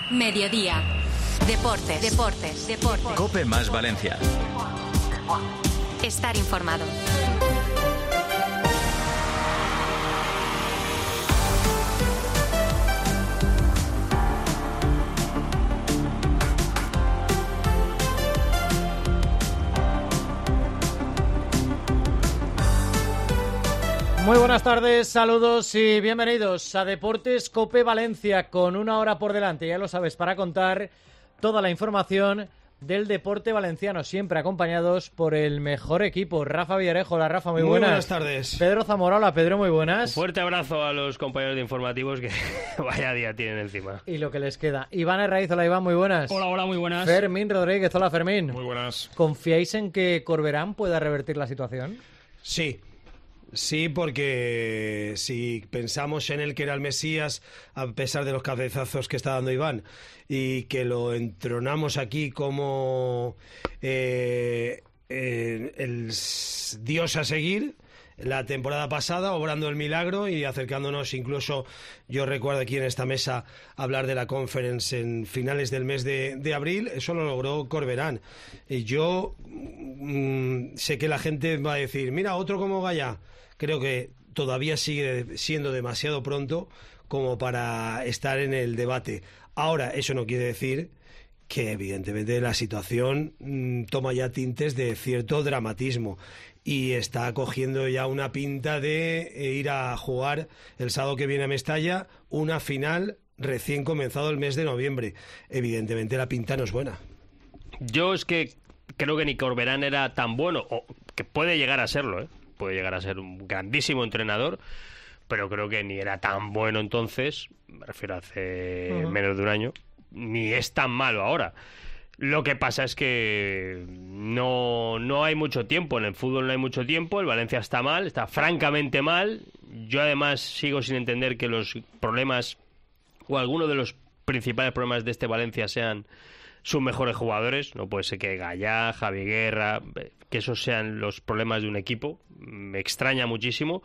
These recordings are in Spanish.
Mediodía. Deportes. COPE más Valencia. Estar informado. Muy buenas tardes, saludos y bienvenidos a Deportes COPE Valencia, con una hora por delante, ya lo sabes, para contar toda la información del deporte valenciano, siempre acompañados por el mejor equipo. Rafa Villarejo, hola Rafa, muy buenas. Muy buenas tardes. Pedro Zamora, hola Pedro, muy buenas. Un fuerte abrazo a los compañeros de informativos que vaya día tienen encima. Y lo que les queda. Iván Herraiz, hola Iván, muy buenas. Hola, muy buenas. Fermín Rodríguez, hola Fermín. Muy buenas. ¿Confiáis en que Corberán pueda revertir la situación? Sí, porque si pensamos en él que era el Mesías, a pesar de los cabezazos que está dando Iván, y que lo entronamos aquí como el Dios a seguir, la temporada pasada, obrando el milagro y acercándonos, incluso yo recuerdo aquí en esta mesa hablar de la Conference en finales del mes de abril, eso lo logró Corberán. Y yo sé que la gente va a decir, mira, otro como Gaya. Creo que todavía sigue siendo demasiado pronto como para estar en el debate. Ahora, eso no quiere decir que evidentemente la situación toma ya tintes de cierto dramatismo y está cogiendo ya una pinta de ir a jugar el sábado que viene a Mestalla una final recién comenzado el mes de noviembre. Evidentemente la pinta no es buena. Yo es que creo que ni Corberán era tan bueno, o que puede llegar a serlo, ¿eh? Puede llegar a ser un grandísimo entrenador, pero creo que ni era tan bueno entonces, me refiero a hace menos de un año, ni es tan malo ahora. Lo que pasa es que no hay mucho tiempo, en el fútbol no hay mucho tiempo, el Valencia está mal, está francamente mal. Yo además sigo sin entender que los problemas, o algunos de los principales problemas de este Valencia sean sus mejores jugadores. No puede ser que Gaya, Javi Guerra, que esos sean los problemas de un equipo. Me extraña muchísimo,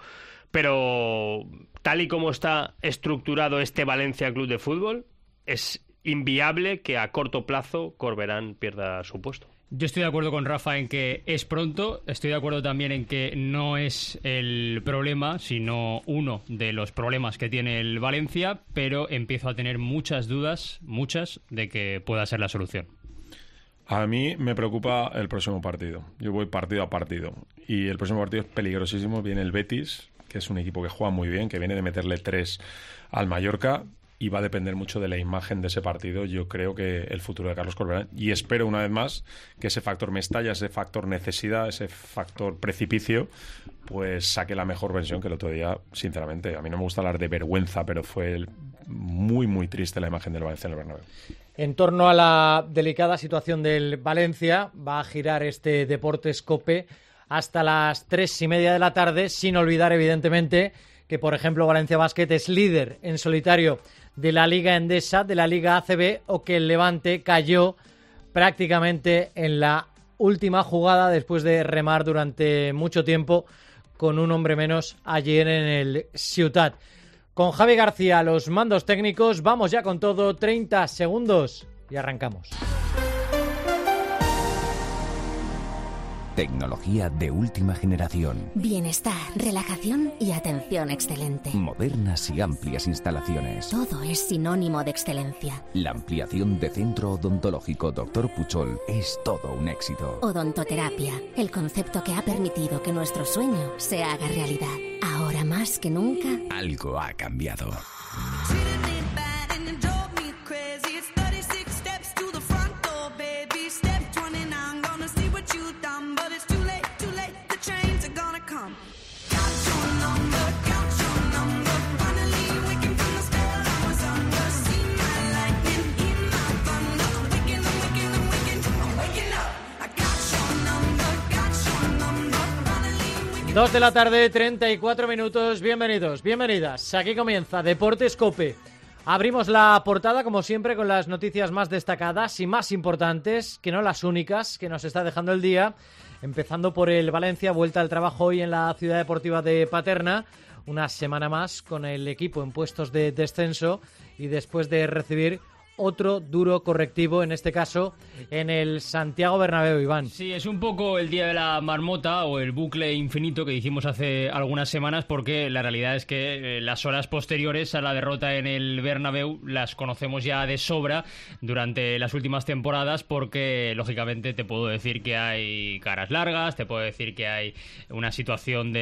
pero tal y como está estructurado este Valencia Club de Fútbol, es inviable que a corto plazo Corberán pierda su puesto. Yo estoy de acuerdo con Rafa en que es pronto, estoy de acuerdo también en que no es el problema, sino uno de los problemas que tiene el Valencia, pero empiezo a tener muchas dudas, de que pueda ser la solución. A mí me preocupa el próximo partido. Yo voy partido a partido. Y el próximo partido es peligrosísimo. Viene el Betis, que es un equipo que juega muy bien, que viene de meterle 3 al Mallorca. Y va a depender mucho de la imagen de ese partido, yo creo, que el futuro de Carlos Corberán. Y espero, una vez más, que ese factor Mestalla, ese factor necesidad, ese factor precipicio, pues saque la mejor versión, que el otro día, sinceramente, a mí no me gusta hablar de vergüenza, pero fue muy, muy triste la imagen del Valencia en el Bernabéu. En torno a la delicada situación del Valencia, va a girar este Deportes COPE hasta las 3:30 de la tarde, sin olvidar, evidentemente, que, por ejemplo, Valencia Basket es líder en solitario de la Liga Endesa, de la Liga ACB, o que el Levante cayó prácticamente en la última jugada después de remar durante mucho tiempo con un hombre menos ayer en el Ciutat. Con Javi García a los mandos técnicos, vamos ya con todo, 30 segundos y arrancamos. Tecnología de última generación. Bienestar, relajación y atención excelente. Modernas y amplias instalaciones. Todo es sinónimo de excelencia. La ampliación de Centro Odontológico Dr. Puchol es todo un éxito. Odontoterapia, el concepto que ha permitido que nuestro sueño se haga realidad. Ahora más que nunca, algo ha cambiado. Dos de la tarde, 34 minutos. Bienvenidos, bienvenidas. Aquí comienza Deportes COPE. Abrimos la portada, como siempre, con las noticias más destacadas y más importantes, que no las únicas, que nos está dejando el día. Empezando por el Valencia, vuelta al trabajo hoy en la Ciudad Deportiva de Paterna. Una semana más con el equipo en puestos de descenso y después de recibir otro duro correctivo, en este caso en el Santiago Bernabéu, Iván. Sí, es un poco el día de la marmota o el bucle infinito que dijimos hace algunas semanas, porque la realidad es que las horas posteriores a la derrota en el Bernabéu las conocemos ya de sobra durante las últimas temporadas, porque lógicamente te puedo decir que hay caras largas, te puedo decir que hay una situación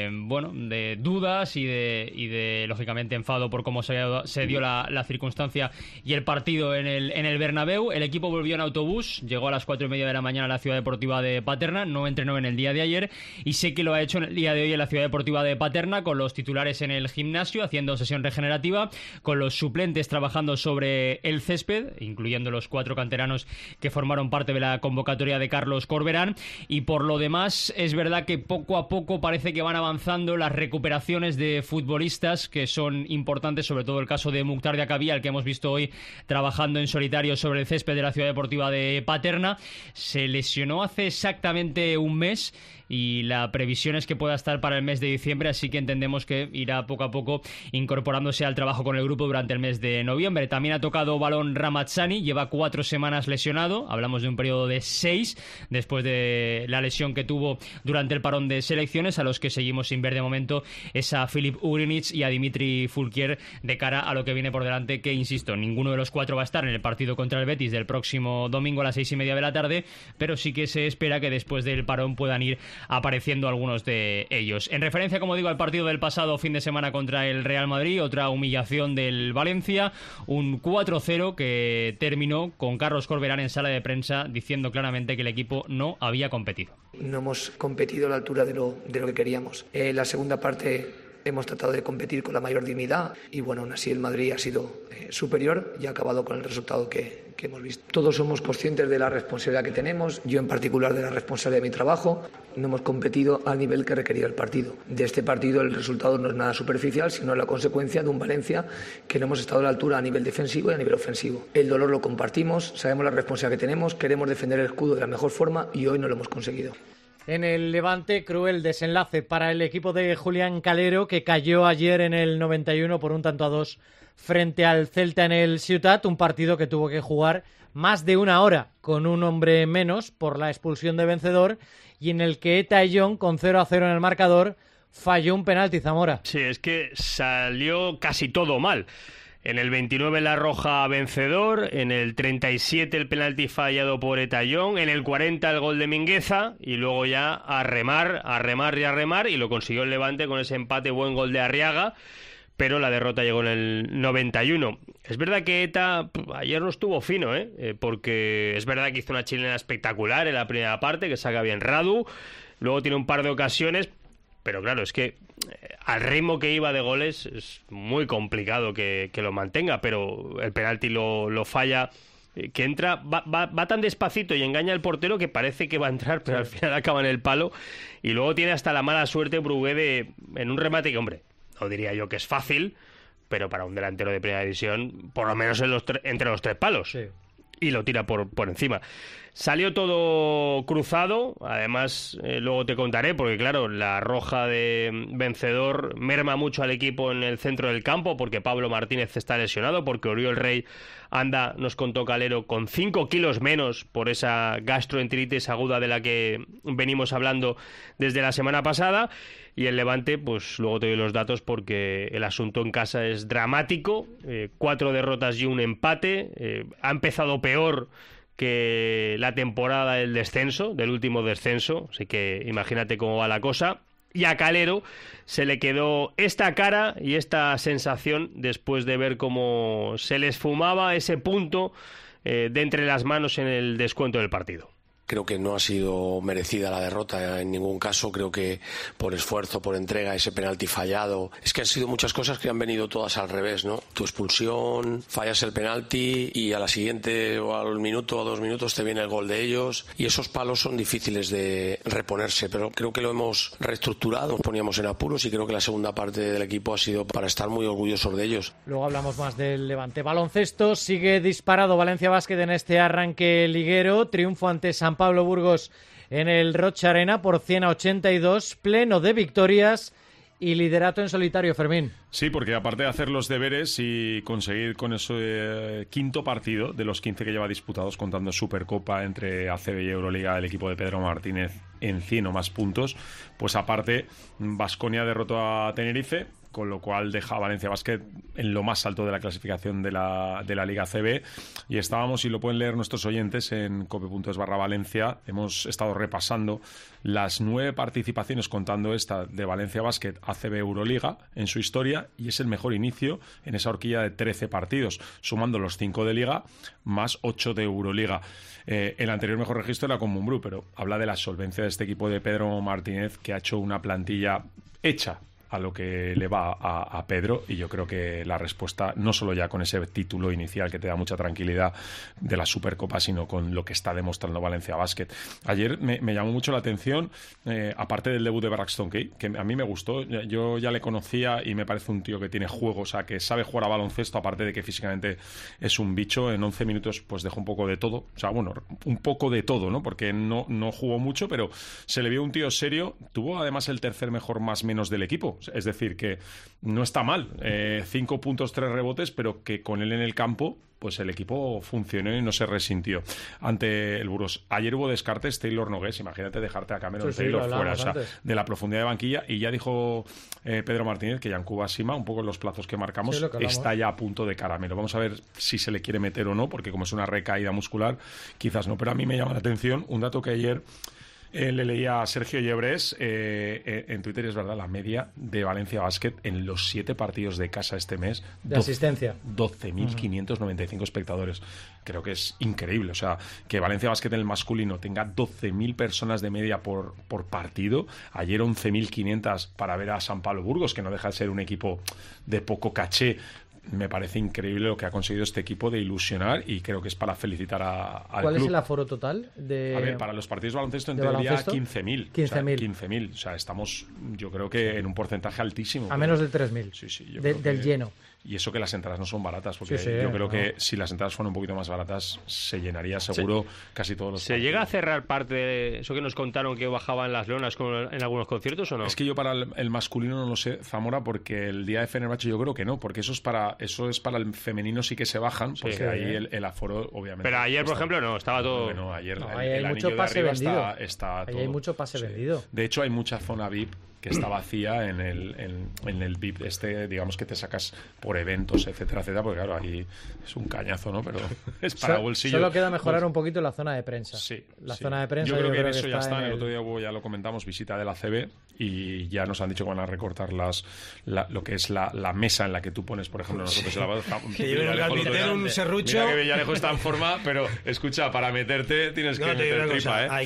de dudas y de lógicamente enfado por cómo se dio la circunstancia y el partido en el Bernabéu. El equipo volvió en autobús, llegó a las 4:30 de la mañana a la Ciudad Deportiva de Paterna, no entrenó en el día de ayer y sé que lo ha hecho en el día de hoy en la Ciudad Deportiva de Paterna, con los titulares en el gimnasio haciendo sesión regenerativa, con los suplentes trabajando sobre el césped, incluyendo los 4 canteranos que formaron parte de la convocatoria de Carlos Corberán. Y por lo demás es verdad que poco a poco parece que van avanzando las recuperaciones de futbolistas que son importantes, sobre todo el caso de Mukhtar Diakhaby, al que hemos visto hoy trabajando en solitario sobre el césped de la Ciudad Deportiva de Paterna. Se lesionó hace exactamente un mes y la previsión es que pueda estar para el mes de diciembre, así que entendemos que irá poco a poco incorporándose al trabajo con el grupo durante el mes de noviembre. También ha tocado balón Ramazzani, lleva 4 semanas lesionado, hablamos de un periodo de 6 después de la lesión que tuvo durante el parón de selecciones, a los que seguimos sin ver de momento es a Filip Ugrinic y a Dimitri Fulquier de cara a lo que viene por delante, que insisto, ninguno de los 4 va a estar en el partido contra el Betis del próximo domingo a las 6:30 de la tarde, pero sí que se espera que después del parón puedan ir apareciendo algunos de ellos. En referencia, como digo, al partido del pasado fin de semana contra el Real Madrid, otra humillación del Valencia, un 4-0 que terminó con Carlos Corberán en sala de prensa diciendo claramente que el equipo no había competido. No hemos competido a la altura de lo que queríamos. La segunda parte hemos tratado de competir con la mayor dignidad y bueno, aún así el Madrid ha sido superior y ha acabado con el resultado que hemos visto. Todos somos conscientes de la responsabilidad que tenemos, yo en particular de la responsabilidad de mi trabajo. No hemos competido al nivel que requería el partido. De este partido el resultado no es nada superficial, sino la consecuencia de un Valencia que no hemos estado a la altura a nivel defensivo y a nivel ofensivo. El dolor lo compartimos, sabemos la responsabilidad que tenemos, queremos defender el escudo de la mejor forma y hoy no lo hemos conseguido. En el Levante, cruel desenlace para el equipo de Julián Calero, que cayó ayer en el 91 por un 1-2 frente al Celta en el Ciutat, un partido que tuvo que jugar más de una hora con un hombre menos por la expulsión de Vencedor y en el que Eta Eyón, con 0-0 en el marcador, falló un penalti, Zamora. Sí, es que salió casi todo mal. En el 29 la roja Vencedor, en el 37 el penalti fallado por Eta Eyón, en el 40 el gol de Mingueza y luego ya a remar y lo consiguió el Levante con ese empate, buen gol de Arriaga, pero la derrota llegó en el 91. Es verdad que Eta ayer no estuvo fino, porque es verdad que hizo una chilena espectacular en la primera parte, que saca bien Radu, luego tiene un par de ocasiones, pero claro, es que al ritmo que iba de goles es muy complicado que lo mantenga, pero el penalti lo falla, que entra, va tan despacito y engaña al portero que parece que va a entrar, pero al final acaba en el palo, y luego tiene hasta la mala suerte Brugué en un remate que, hombre, no diría yo que es fácil, pero para un delantero de primera división, por lo menos entre los 3 palos. Sí. Y lo tira por encima. Salió todo cruzado, además luego te contaré, porque claro, la roja de Vencedor merma mucho al equipo en el centro del campo, porque Pablo Martínez está lesionado, porque Oriol Rey anda, nos contó Calero, con 5 kilos menos por esa gastroenteritis aguda de la que venimos hablando desde la semana pasada. Y el Levante, pues luego te doy los datos porque el asunto en casa es dramático, 4 derrotas y un empate, ha empezado peor que la temporada del descenso, del último descenso, así que imagínate cómo va la cosa. Y a Calero se le quedó esta cara y esta sensación después de ver cómo se le esfumaba ese punto de entre las manos en el descuento del partido. Creo que no ha sido merecida la derrota en ningún caso. Creo que por esfuerzo, por entrega, ese penalti fallado. Es que han sido muchas cosas que han venido todas al revés, ¿no? Tu expulsión, fallas el penalti y a la siguiente o al minuto o 2 minutos te viene el gol de ellos. Y esos palos son difíciles de reponerse, pero creo que lo hemos reestructurado. Nos poníamos en apuros y creo que la segunda parte del equipo ha sido para estar muy orgullosos de ellos. Luego hablamos más del Levante. Baloncesto, sigue disparado Valencia Basket en este arranque liguero. Triunfo ante San Pablo Burgos en el Rocha Arena por 100-82, pleno de victorias Y liderato en solitario, Fermín. Sí, porque aparte de hacer los deberes y conseguir con ese quinto partido de los 15 que lleva disputados, contando Supercopa entre ACB y Euroliga, el equipo de Pedro Martínez en 100 o más puntos, pues aparte Baskonia derrotó a Tenerife, con lo cual deja a Valencia Basket en lo más alto de la clasificación de la Liga ACB. Y estábamos, y lo pueden leer nuestros oyentes en cope.es/Valencia, hemos estado repasando las 9 participaciones, contando esta de Valencia Basket ACB Euroliga en su historia, y es el mejor inicio en esa horquilla de 13 partidos, sumando los 5 de Liga más 8 de Euroliga. El anterior mejor registro era con Mumbrú, pero habla de la solvencia de este equipo de Pedro Martínez, que ha hecho una plantilla hecha a lo que le va a Pedro, y yo creo que la respuesta, no solo ya con ese título inicial que te da mucha tranquilidad de la Supercopa, sino con lo que está demostrando Valencia Basket. Ayer me llamó mucho la atención, aparte del debut de Braxton Key, que a mí me gustó. Yo ya le conocía y me parece un tío que tiene juego, o sea, que sabe jugar a baloncesto, aparte de que físicamente es un bicho. En 11 minutos pues dejó un poco de todo, o sea, bueno, un poco de todo, ¿no? Porque no jugó mucho, pero se le vio un tío serio. Tuvo además el tercer mejor más menos del equipo. Es decir, que no está mal. 5 puntos, 3 rebotes, pero que con él en el campo, pues el equipo funcionó y no se resintió ante el Burgos. Ayer hubo descartes. Taylor Nogués, imagínate dejarte a Cameron Taylor fuera, o sea, de la profundidad de banquilla, y ya dijo Pedro Martínez que Yankuba Sima, un poco en los plazos que marcamos, está ya a punto de caramelo. Vamos a ver si se le quiere meter o no, porque como es una recaída muscular, quizás no, pero a mí me llama la atención un dato que ayer le leía a Sergio Llebres en Twitter, y es verdad, la media de Valencia Basket en los 7 partidos de casa este mes de asistencia, 12.595 espectadores. Creo que es increíble, o sea, que Valencia Basket en el masculino tenga 12.000 personas de media por partido. Ayer 11.500 para ver a San Pablo Burgos, que no deja de ser un equipo de poco caché. Me parece increíble lo que ha conseguido este equipo de ilusionar, y creo que es para felicitar al ¿Cuál club. Es el aforo total? A ver, para los partidos de baloncesto en teoría 15.000. 15.000. O sea, estamos, yo creo que en un porcentaje altísimo. A menos de 3.000. Sí, del lleno. Y eso que las entradas no son baratas, porque yo creo que si las entradas fueran un poquito más baratas, se llenaría seguro casi todos los partidos. ¿Se llega a cerrar parte de eso que nos contaron que bajaban las lonas en algunos conciertos o no? Es que yo para el masculino no lo sé, Zamora, porque el día de Fenerbahce yo creo que no, porque eso es para el femenino, sí que se bajan, porque ahí el aforo obviamente. Pero ayer, por ejemplo, no, estaba todo. Bueno, ayer hay mucho pase vendido. Está todo. Ahí hay mucho pase vendido. De hecho, hay mucha zona VIP que está vacía en el VIP digamos, que te sacas por eventos, etcétera, etcétera, porque claro, ahí es un cañazo, ¿no? Pero es para bolsillo. Solo queda mejorar un poquito la zona de prensa. Sí. Zona de prensa. Yo creo que en eso ya está. El otro día ya lo comentamos, visita de la CB, y ya nos han dicho que van a recortar lo que es la mesa en la que tú pones, por ejemplo, nosotros que lleven un carpintero, un serrucho. Mira que Villarejo está en forma, pero escucha, para meterte tienes que meter tripa,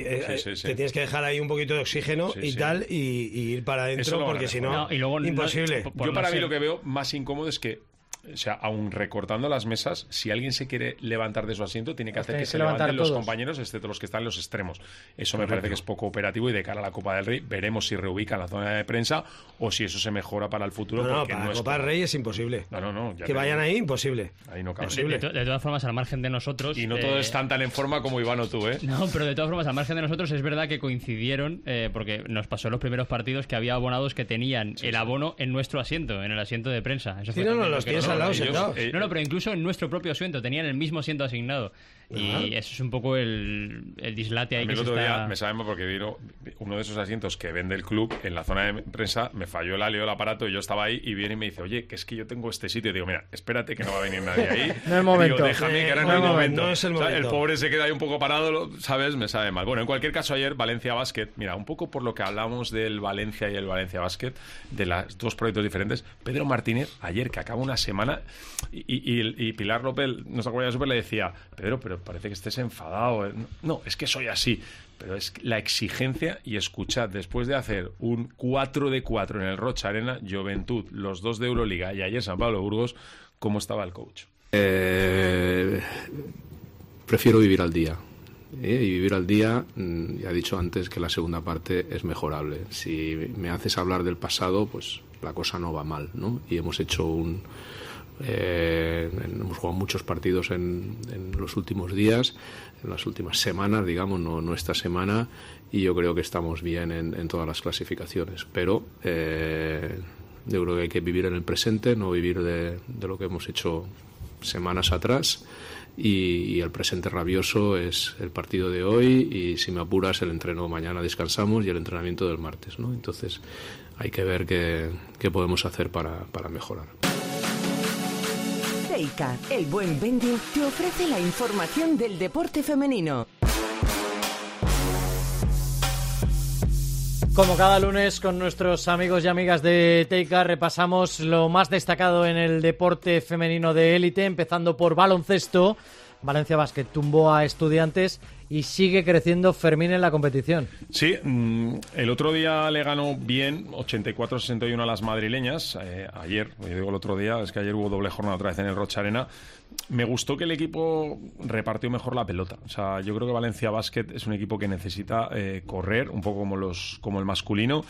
te tienes que dejar ahí un poquito de oxígeno y tal, y ir para adentro, porque si no, imposible. Yo para mí lo que veo más incómodo es que, o sea, aún recortando las mesas, si alguien se quiere levantar de su asiento, tiene que hacer que se levanten los compañeros, excepto los que están en los extremos. Eso me parece que es poco operativo, y de cara a la Copa del Rey veremos si reubican la zona de prensa o si eso se mejora para el futuro. No, para la Copa del Rey es imposible. No. Que vayan ahí, imposible. Ahí no cabe. De todas formas, al margen de nosotros... Y no todos están tan en forma como Iván o tú, ¿eh? No, pero de todas formas, al margen de nosotros, es verdad que coincidieron, porque nos pasó en los primeros partidos que había abonados que tenían el abono en nuestro asiento, en el asiento de prensa. Eso los tienes al lado sentados. No, pero incluso en nuestro propio asiento tenían el mismo asiento asignado. Y eso es un poco el dislate ahí. El otro día me sabemos, porque vino uno de esos asientos que vende el club en la zona de prensa, me falló el aparato y yo estaba ahí, y viene y me dice, oye, que es que yo tengo este sitio. Y digo, mira, espérate, que no va a venir nadie ahí. No es el momento. Digo, déjame, que ahora no es el momento. No es el momento. O sea, el pobre se queda ahí un poco parado, ¿sabes? Me sabe mal. Bueno, en cualquier caso, ayer Valencia Basket, mira, un poco por lo que hablamos del Valencia y el Valencia Basket, de los dos proyectos diferentes, Pedro Martínez, ayer, que acaba una semana, y Pilar López, nuestra compañera super, le decía, Pedro, pero parece que estés enfadado. No, es que soy así. Pero es la exigencia, y escuchad, después de hacer un 4 de 4 en el Rocha Arena, Juventud, los 2 de Euroliga y ayer San Pablo Burgos, ¿cómo estaba el coach? Prefiero vivir al día. Y vivir al día, ya he dicho antes que la segunda parte es mejorable. Si me haces hablar del pasado, pues la cosa no va mal, ¿no? Y hemos hecho hemos jugado muchos partidos en los últimos días, en las últimas semanas, digamos, no esta semana, y yo creo que estamos bien en todas las clasificaciones, pero yo creo que hay que vivir en el presente, no vivir de lo que hemos hecho semanas atrás, y el presente rabioso es el partido de hoy, y si me apuras el entreno mañana descansamos y el entrenamiento del martes, ¿no? Entonces hay que ver qué podemos hacer para mejorar. Teica, el buen vending, te ofrece la información del deporte femenino. Como cada lunes con nuestros amigos y amigas de Teica repasamos lo más destacado en el deporte femenino de élite, empezando por baloncesto. Valencia Basket tumbó a Estudiantes y sigue creciendo Fermín en la competición. Sí, el otro día le ganó bien 84-61 a las madrileñas. Ayer, yo digo el otro día, es que ayer hubo doble jornada otra vez en el Rocha Arena. Me gustó que el equipo repartió mejor la pelota. O sea, yo creo que Valencia Basket es un equipo que necesita correr, un poco como el masculino,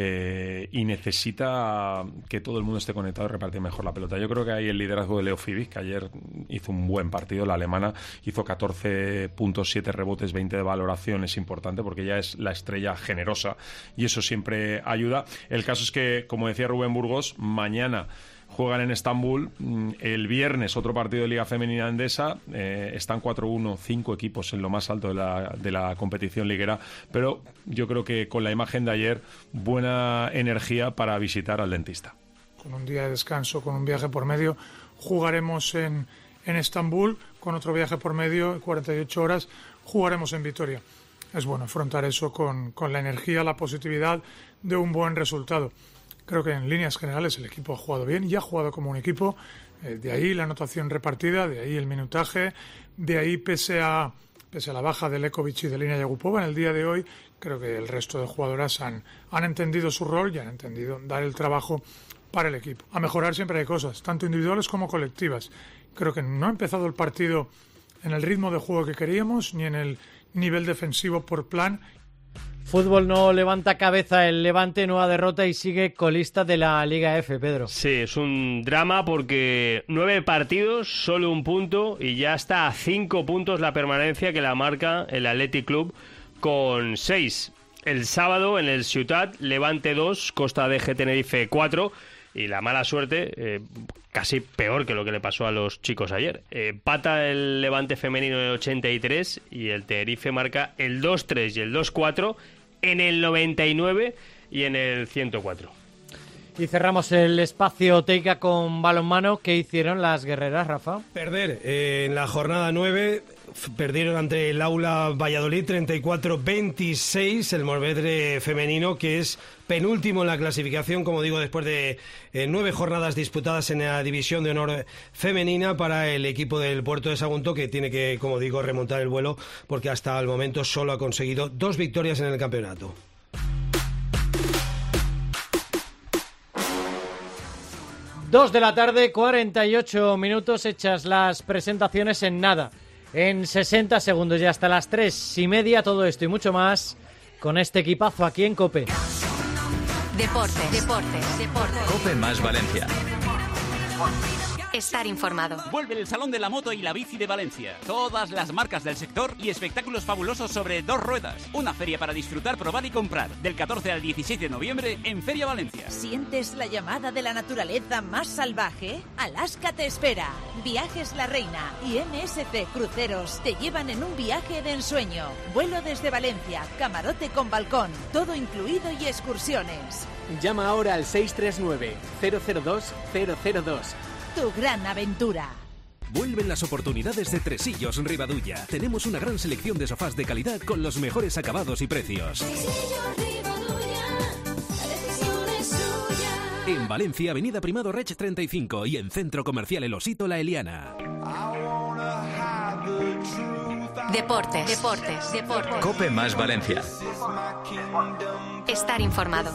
y necesita que todo el mundo esté conectado y repartir mejor la pelota. Yo creo que hay el liderazgo de Leo Fibic, que ayer hizo un buen partido. La alemana hizo 14 puntos, 7 rebotes, 20 de valoración. Es importante porque ella es la estrella generosa y eso siempre ayuda. El caso es que, como decía Rubén Burgos, mañana juegan en Estambul. El viernes otro partido de Liga Femenina Endesa. Están 4-1, 5 equipos en lo más alto de la competición liguera, pero yo creo que con la imagen de ayer, buena energía para visitar al dentista. Con un día de descanso, con un viaje por medio, jugaremos en Estambul, con otro viaje por medio, 48 horas, jugaremos en Vitoria. Es bueno afrontar eso con la energía, la positividad de un buen resultado. Creo que en líneas generales el equipo ha jugado bien y ha jugado como un equipo, de ahí la anotación repartida, de ahí el minutaje, de ahí pese a la baja de Lekovic y de Lina Yagupova en el día de hoy, creo que el resto de jugadoras han entendido su rol y han entendido dar el trabajo para el equipo. A mejorar siempre hay cosas, tanto individuales como colectivas. Creo que no ha empezado el partido en el ritmo de juego que queríamos, ni en el nivel defensivo por plan. Fútbol no levanta cabeza el Levante, nueva derrota y sigue colista de la Liga F, Pedro. Sí, es un drama porque 9 partidos, solo un punto y ya está a 5 puntos la permanencia que la marca el Athletic Club con 6. El sábado en el Ciutat, Levante 2, Costa de Tenerife 4 y la mala suerte, casi peor que lo que le pasó a los chicos ayer. Pata el Levante femenino en el 83 y el Tenerife marca el 2-3 y el 2-4 en el 99 y en el 104. Y cerramos el espacio Teica con balonmano. ¿Qué hicieron las guerreras, Rafa? Perder en la jornada 9. Perdieron ante el Aula Valladolid 34-26, el Morvedre femenino, que es penúltimo en la clasificación, como digo, después de 9 jornadas disputadas en la división de honor femenina para el equipo del Puerto de Sagunto, que tiene que, como digo, remontar el vuelo, porque hasta el momento solo ha conseguido 2 victorias en el campeonato. Dos de la tarde, 48 minutos, hechas las presentaciones en nada. En 60 segundos y hasta las 3:30, todo esto y mucho más con este equipazo aquí en COPE. Deportes. COPE más Valencia. Estar informado. Vuelve el Salón de la Moto y la Bici de Valencia. Todas las marcas del sector y espectáculos fabulosos sobre 2 ruedas. Una feria para disfrutar, probar y comprar. Del 14 al 16 de noviembre en Feria Valencia. ¿Sientes la llamada de la naturaleza más salvaje? Alaska te espera. Viajes La Reina y MSC Cruceros te llevan en un viaje de ensueño. Vuelo desde Valencia, camarote con balcón, todo incluido y excursiones. Llama ahora al 639-002-002. Tu gran aventura. Vuelven las oportunidades de Tresillos Ribadulla. Tenemos una gran selección de sofás de calidad con los mejores acabados y precios. En Valencia, Avenida Primado Rech 35 y en Centro Comercial El Osito La Eliana. Deportes. COPE más Valencia. Estar informado.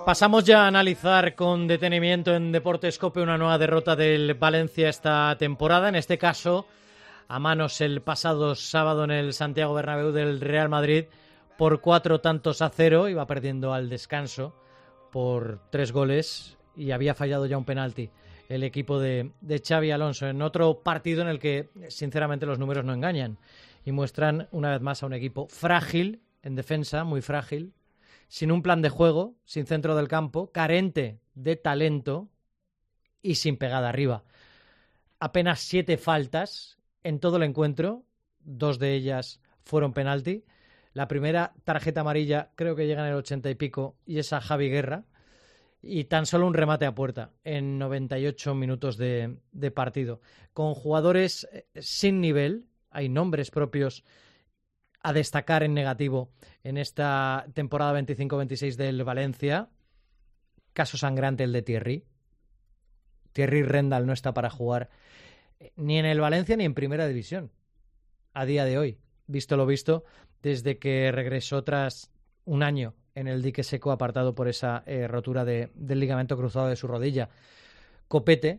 Pasamos ya a analizar con detenimiento en Deportes COPE una nueva derrota del Valencia esta temporada, en este caso a manos el pasado sábado en el Santiago Bernabéu del Real Madrid por 4-0, iba perdiendo al descanso por 3 goles y había fallado ya un penalti el equipo de Xabi Alonso en otro partido en el que sinceramente los números no engañan y muestran una vez más a un equipo frágil en defensa, muy frágil, sin un plan de juego, sin centro del campo, carente de talento y sin pegada arriba. Apenas 7 faltas en todo el encuentro, 2 de ellas fueron penalti. La primera tarjeta amarilla creo que llega en el 80 y pico y es a Javi Guerra. Y tan solo un remate a puerta en 98 minutos de partido. Con jugadores sin nivel, hay nombres propios a destacar en negativo en esta temporada 25-26 del Valencia. Caso sangrante el de Thierry. Thierry Rendal no está para jugar ni en el Valencia ni en Primera División a día de hoy, visto lo visto, desde que regresó tras un año en el dique seco apartado por esa rotura del ligamento cruzado de su rodilla. Copete,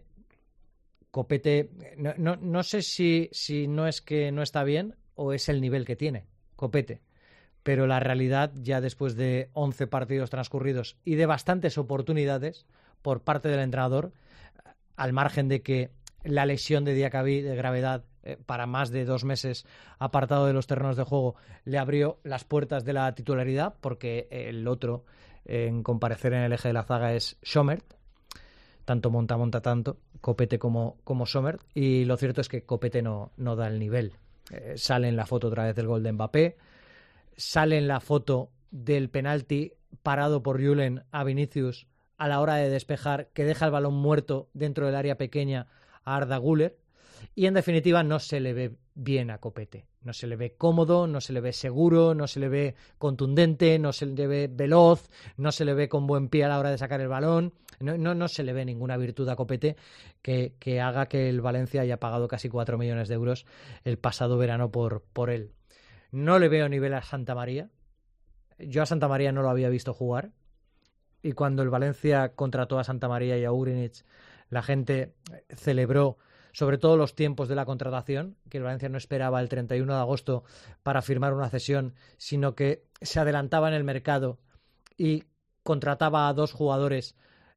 no sé si no es que no está bien o es el nivel que tiene Copete, pero la realidad ya después de 11 partidos transcurridos y de bastantes oportunidades por parte del entrenador, al margen de que la lesión de Diacabí de gravedad para más de 2 meses apartado de los terrenos de juego le abrió las puertas de la titularidad, porque el otro en comparecer en el eje de la zaga es Sommert, tanto monta tanto Copete como Sommert, y lo cierto es que Copete no da el nivel. Sale en la foto otra vez del gol de Mbappé, sale en la foto del penalti parado por Julen a Vinicius a la hora de despejar, que deja el balón muerto dentro del área pequeña a Arda Güler, y en definitiva no se le ve bien a Copete, no se le ve cómodo, no se le ve seguro, no se le ve contundente, no se le ve veloz, no se le ve con buen pie a la hora de sacar el balón, no se le ve ninguna virtud a Copete que haga que el Valencia haya pagado casi 4 millones de euros el pasado verano por él. No le veo nivel a Santamaría. Yo a Santamaría no lo había visto jugar, y cuando el Valencia contrató a Santamaría y a Ugrinic, la gente celebró sobre todo los tiempos de la contratación, que el Valencia no esperaba el 31 de agosto para firmar una cesión, sino que se adelantaba en el mercado y contrataba a 2 jugadores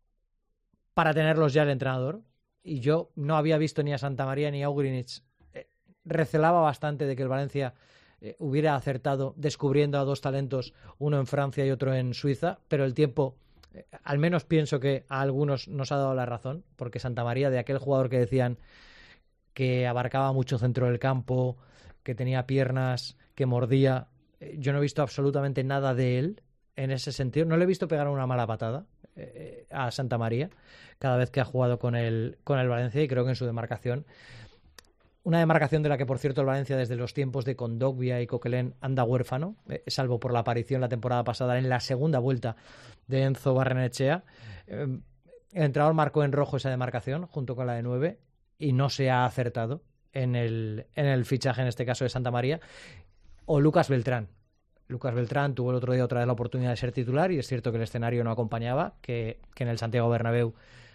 para tenerlos ya el entrenador. Y yo no había visto ni a Santamaría ni a Ugrinic. Recelaba bastante de que el Valencia hubiera acertado descubriendo a 2 talentos, uno en Francia y otro en Suiza, pero el tiempo, al menos pienso que a algunos nos ha dado la razón, porque Santamaría, de aquel jugador que decían que abarcaba mucho centro del campo, que tenía piernas, que mordía, yo no he visto absolutamente nada de él en ese sentido. No le he visto pegar una mala patada a Santamaría cada vez que ha jugado con el Valencia, y creo que en su demarcación, una demarcación de la que, por cierto, el Valencia desde los tiempos de Kondogbia y Coquelin anda huérfano, salvo por la aparición la temporada pasada en la segunda vuelta de Enzo Barrenechea. El entrenador marcó en rojo esa demarcación junto con la de 9 y no se ha acertado en el fichaje, en este caso de Santamaría. O Lucas Beltrán. Lucas Beltrán tuvo el otro día otra vez la oportunidad de ser titular, y es cierto que el escenario no acompañaba, que en el Santiago Bernabéu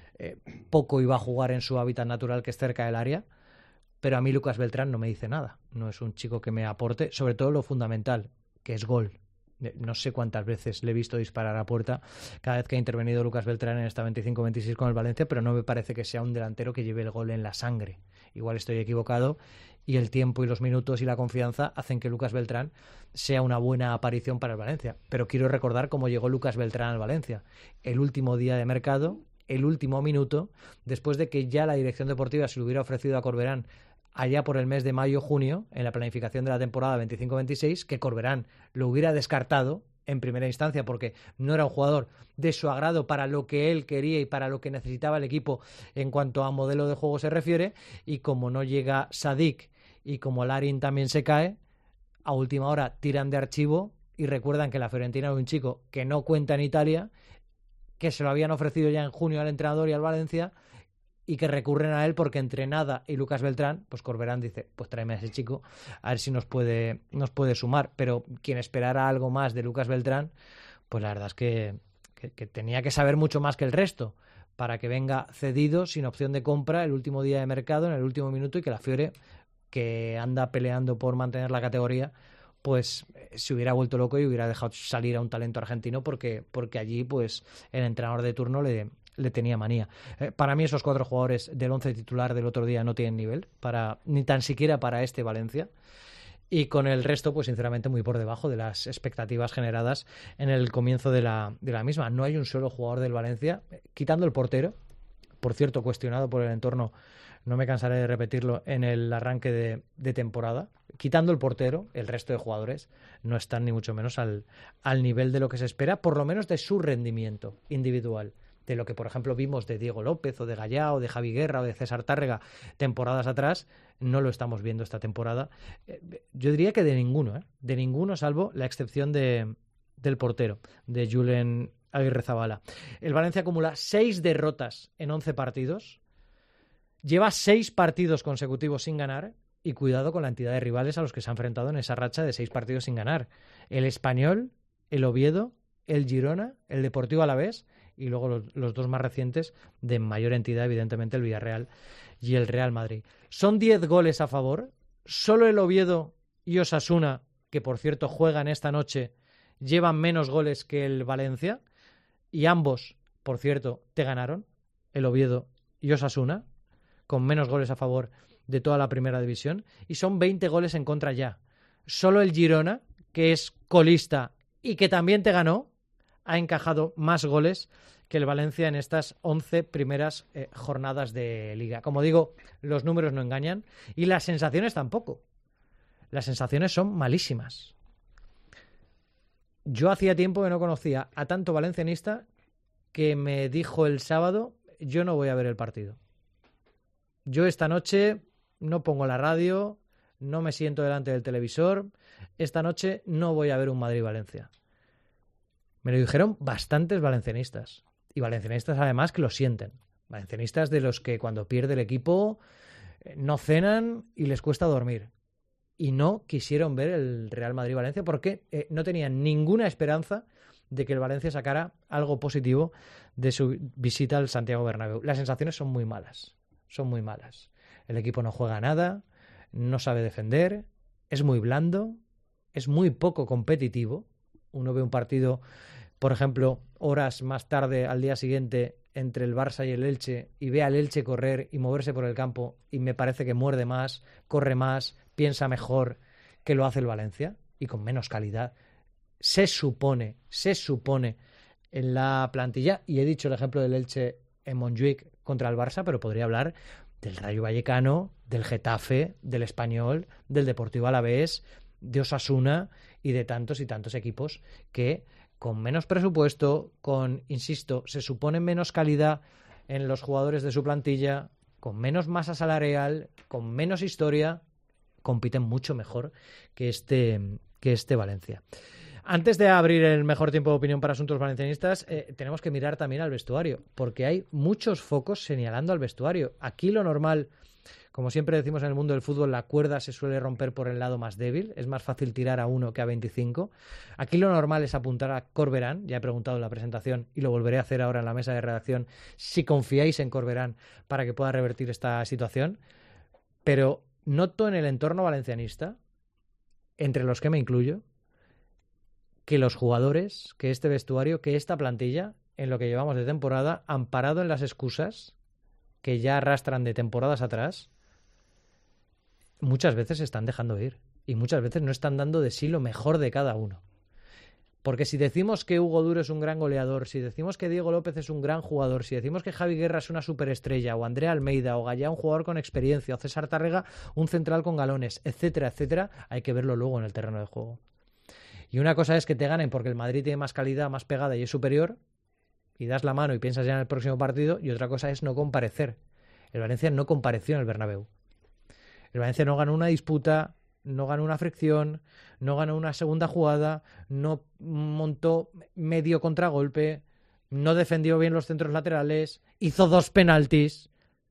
poco iba a jugar en su hábitat natural, que es cerca del área. Pero a mí Lucas Beltrán no me dice nada. No es un chico que me aporte, sobre todo lo fundamental, que es gol. No sé cuántas veces le he visto disparar a puerta cada vez que ha intervenido Lucas Beltrán en esta 25-26 con el Valencia, pero no me parece que sea un delantero que lleve el gol en la sangre. Igual estoy equivocado, y el tiempo y los minutos y la confianza hacen que Lucas Beltrán sea una buena aparición para el Valencia. Pero quiero recordar cómo llegó Lucas Beltrán al Valencia. El último día de mercado, el último minuto, después de que ya la dirección deportiva se lo hubiera ofrecido a Corberán allá por el mes de mayo-junio, en la planificación de la temporada 25-26, que Corberán lo hubiera descartado en primera instancia porque no era un jugador de su agrado para lo que él quería y para lo que necesitaba el equipo en cuanto a modelo de juego se refiere, y como no llega Sadik y como Larin también se cae, a última hora tiran de archivo y recuerdan que la Fiorentina es un chico que no cuenta en Italia, que se lo habían ofrecido ya en junio al entrenador y al Valencia, y que recurren a él porque entre Nada y Lucas Beltrán, pues Corberán dice, pues tráeme a ese chico a ver si nos puede sumar. Pero quien esperara algo más de Lucas Beltrán, pues la verdad es que que tenía que saber mucho más que el resto para que venga cedido sin opción de compra el último día de mercado, en el último minuto, y que la Fiore, que anda peleando por mantener la categoría, pues se hubiera vuelto loco y hubiera dejado salir a un talento argentino porque allí pues el entrenador de turno le tenía manía. Para mí esos 4 jugadores del 11 titular del otro día no tienen nivel, ni tan siquiera para este Valencia. Y con el resto, pues sinceramente muy por debajo de las expectativas generadas en el comienzo de la misma. No hay un solo jugador del Valencia, quitando el portero, por cierto cuestionado por el entorno, no me cansaré de repetirlo, en el arranque de temporada. Quitando el portero, el resto de jugadores no están ni mucho menos al nivel de lo que se espera, por lo menos de su rendimiento individual. De lo que, por ejemplo, vimos de Diego López o de Gallá o de Javi Guerra o de César Tárrega temporadas atrás, no lo estamos viendo esta temporada. Yo diría que de ninguno, salvo la excepción del portero, de Julen Aguirrezabala. El Valencia acumula 6 derrotas en 11 partidos, lleva 6 partidos consecutivos sin ganar, y cuidado con la entidad de rivales a los que se ha enfrentado en esa racha de 6 partidos sin ganar. El Español, el Oviedo, el Girona, el Deportivo Alavés, y luego los 2 más recientes de mayor entidad, evidentemente el Villarreal y el Real Madrid. Son 10 goles a favor. Solo el Oviedo y Osasuna, que por cierto juegan esta noche, llevan menos goles que el Valencia, y ambos, por cierto, te ganaron, el Oviedo y Osasuna, con menos goles a favor de toda la primera división, y son 20 goles en contra ya. Solo el Girona, que es colista y que también te ganó, ha encajado más goles que el Valencia en estas 11 primeras jornadas de Liga. Como digo, los números no engañan y las sensaciones tampoco. Las sensaciones son malísimas. Yo hacía tiempo que no conocía a tanto valencianista que me dijo el sábado: yo no voy a ver el partido. Yo esta noche no pongo la radio, no me siento delante del televisor, esta noche no voy a ver un Madrid-Valencia. Me lo dijeron bastantes valencianistas. Y valencianistas además que lo sienten. Valencianistas de los que cuando pierde el equipo no cenan y les cuesta dormir. Y no quisieron ver el Real Madrid-Valencia porque no tenían ninguna esperanza de que el Valencia sacara algo positivo de su visita al Santiago Bernabéu. Las sensaciones son muy malas. Son muy malas. El equipo no juega nada, no sabe defender, es muy blando, es muy poco competitivo. Uno ve un partido, por ejemplo, horas más tarde, al día siguiente, entre el Barça y el Elche, y ve al Elche correr y moverse por el campo, y me parece que muerde más, corre más, piensa mejor que lo hace el Valencia, y con menos calidad. Se supone en la plantilla, y he dicho el ejemplo del Elche en Montjuic contra el Barça, pero podría hablar del Rayo Vallecano, del Getafe, del Español, del Deportivo Alavés, de Osasuna y de tantos y tantos equipos que con menos presupuesto, insisto, se supone menos calidad en los jugadores de su plantilla, con menos masa salarial, con menos historia, compiten mucho mejor que este Valencia. Antes de abrir el mejor tiempo de opinión para asuntos valencianistas, tenemos que mirar también al vestuario, porque hay muchos focos señalando al vestuario. Aquí lo normal, como siempre decimos en el mundo del fútbol, la cuerda se suele romper por el lado más débil. Es más fácil tirar a 1 que a 25. Aquí lo normal es apuntar a Corberán. Ya he preguntado en la presentación y lo volveré a hacer ahora en la mesa de redacción, si confiáis en Corberán para que pueda revertir esta situación. Pero noto en el entorno valencianista, entre los que me incluyo, que los jugadores, que este vestuario, que esta plantilla, en lo que llevamos de temporada, amparado en las excusas que ya arrastran de temporadas atrás, muchas veces se están dejando ir y muchas veces no están dando de sí lo mejor de cada uno. Porque si decimos que Hugo Duro es un gran goleador, si decimos que Diego López es un gran jugador, si decimos que Javi Guerra es una superestrella, o Andrea Almeida, o Gallá un jugador con experiencia, o César Tárrega un central con galones, etcétera, etcétera, hay que verlo luego en el terreno de juego. Y una cosa es que te ganen porque el Madrid tiene más calidad, más pegada y es superior, y das la mano y piensas ya en el próximo partido, y otra cosa es no comparecer. El Valencia no compareció en el Bernabéu. El Valencia no ganó una disputa, no ganó una fricción, no ganó una segunda jugada, no montó medio contragolpe, no defendió bien los centros laterales, hizo 2 penaltis.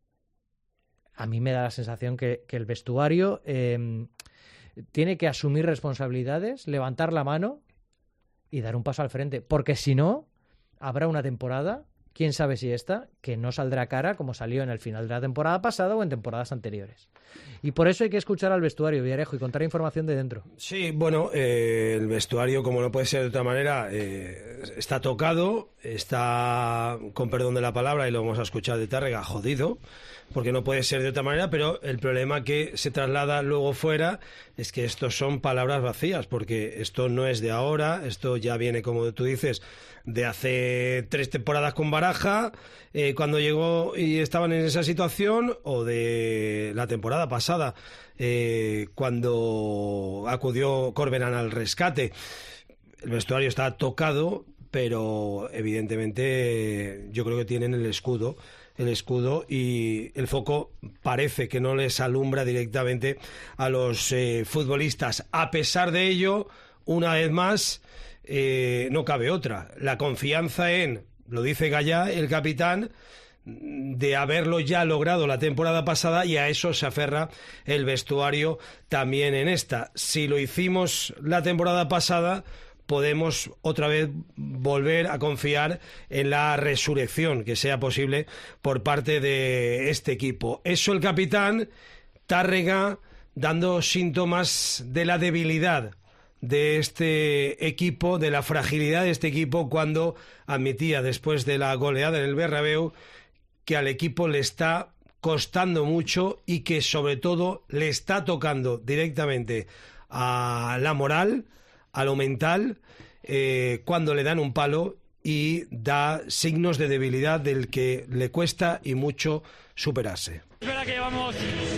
A mí me da la sensación que el vestuario tiene que asumir responsabilidades, levantar la mano y dar un paso al frente, porque si no, habrá una temporada, quién sabe si esta, que no saldrá cara como salió en el final de la temporada pasada o en temporadas anteriores. Y por eso hay que escuchar al vestuario, Villarejo, y contar información de dentro. Sí, bueno, el vestuario, como no puede ser de otra manera, está tocado, está, con perdón de la palabra, y lo vamos a escuchar de Tárrega, jodido, porque no puede ser de otra manera, pero el problema que se traslada luego fuera es que estos son palabras vacías, porque esto no es de ahora, esto ya viene, como tú dices, de hace 3 temporadas con Baraja, cuando llegó y estaban en esa situación, o de la temporada pasada, cuando acudió Corberán al rescate. El vestuario está tocado, pero evidentemente yo creo que tienen el escudo y el foco parece que no les alumbra directamente a los futbolistas. A pesar de ello, una vez más, no cabe otra. La confianza lo dice Gallá, el capitán, de haberlo ya logrado la temporada pasada, y a eso se aferra el vestuario también en esta. Si lo hicimos la temporada pasada, podemos otra vez volver a confiar en la resurrección que sea posible por parte de este equipo. Eso el capitán, Tárrega, dando síntomas de la debilidad de este equipo, de la fragilidad de este equipo, cuando admitía después de la goleada en el Bernabéu que al equipo le está costando mucho y que sobre todo le está tocando directamente a la moral, a lo mental, cuando le dan un palo, y da signos de debilidad del que le cuesta y mucho superarse. Es verdad que llevamos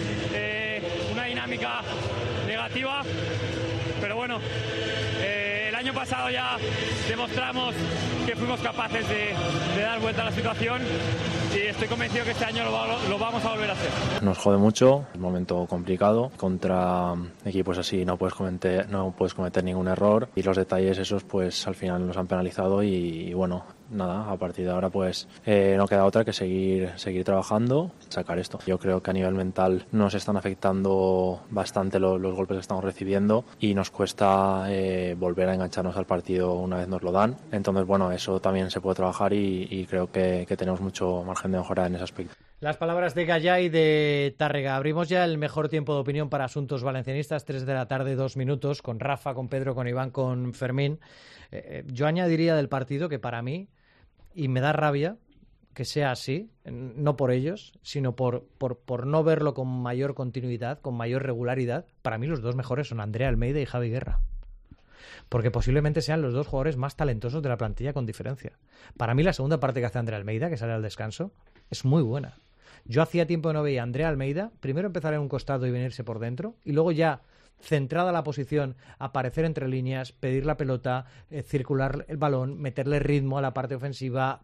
una dinámica negativa, pero bueno, el año pasado ya demostramos que fuimos capaces de dar vuelta a la situación, y estoy convencido que este año lo vamos a volver a hacer. Nos jode mucho, es un momento complicado, contra equipos así no puedes cometer ningún error, y los detalles esos pues al final nos han penalizado, y bueno, nada, a partir de ahora pues no queda otra que seguir trabajando, sacar esto. Yo creo que a nivel mental nos están afectando bastante los golpes que estamos recibiendo, y nos cuesta volver a engancharnos al partido una vez nos lo dan. Entonces bueno, eso también se puede trabajar, y creo que tenemos mucho margen de mejora en ese aspecto. Las palabras de Gallá y de Tárrega. Abrimos ya el mejor tiempo de opinión para asuntos valencianistas, 3 de la tarde, 2 minutos, con Rafa, con Pedro, con Iván, con Fermín. Yo añadiría del partido que para mí, y me da rabia que sea así, no por ellos, sino por no verlo con mayor continuidad, con mayor regularidad, para mí los dos mejores son Andrea Almeida y Javi Guerra. Porque posiblemente sean los dos jugadores más talentosos de la plantilla con diferencia. Para mí la segunda parte que hace Andrea Almeida, que sale al descanso, es muy buena. Yo hacía tiempo que no veía a Andrea Almeida primero empezar en un costado y venirse por dentro, y luego ya centrada la posición, aparecer entre líneas, pedir la pelota, circular el balón, meterle ritmo a la parte ofensiva,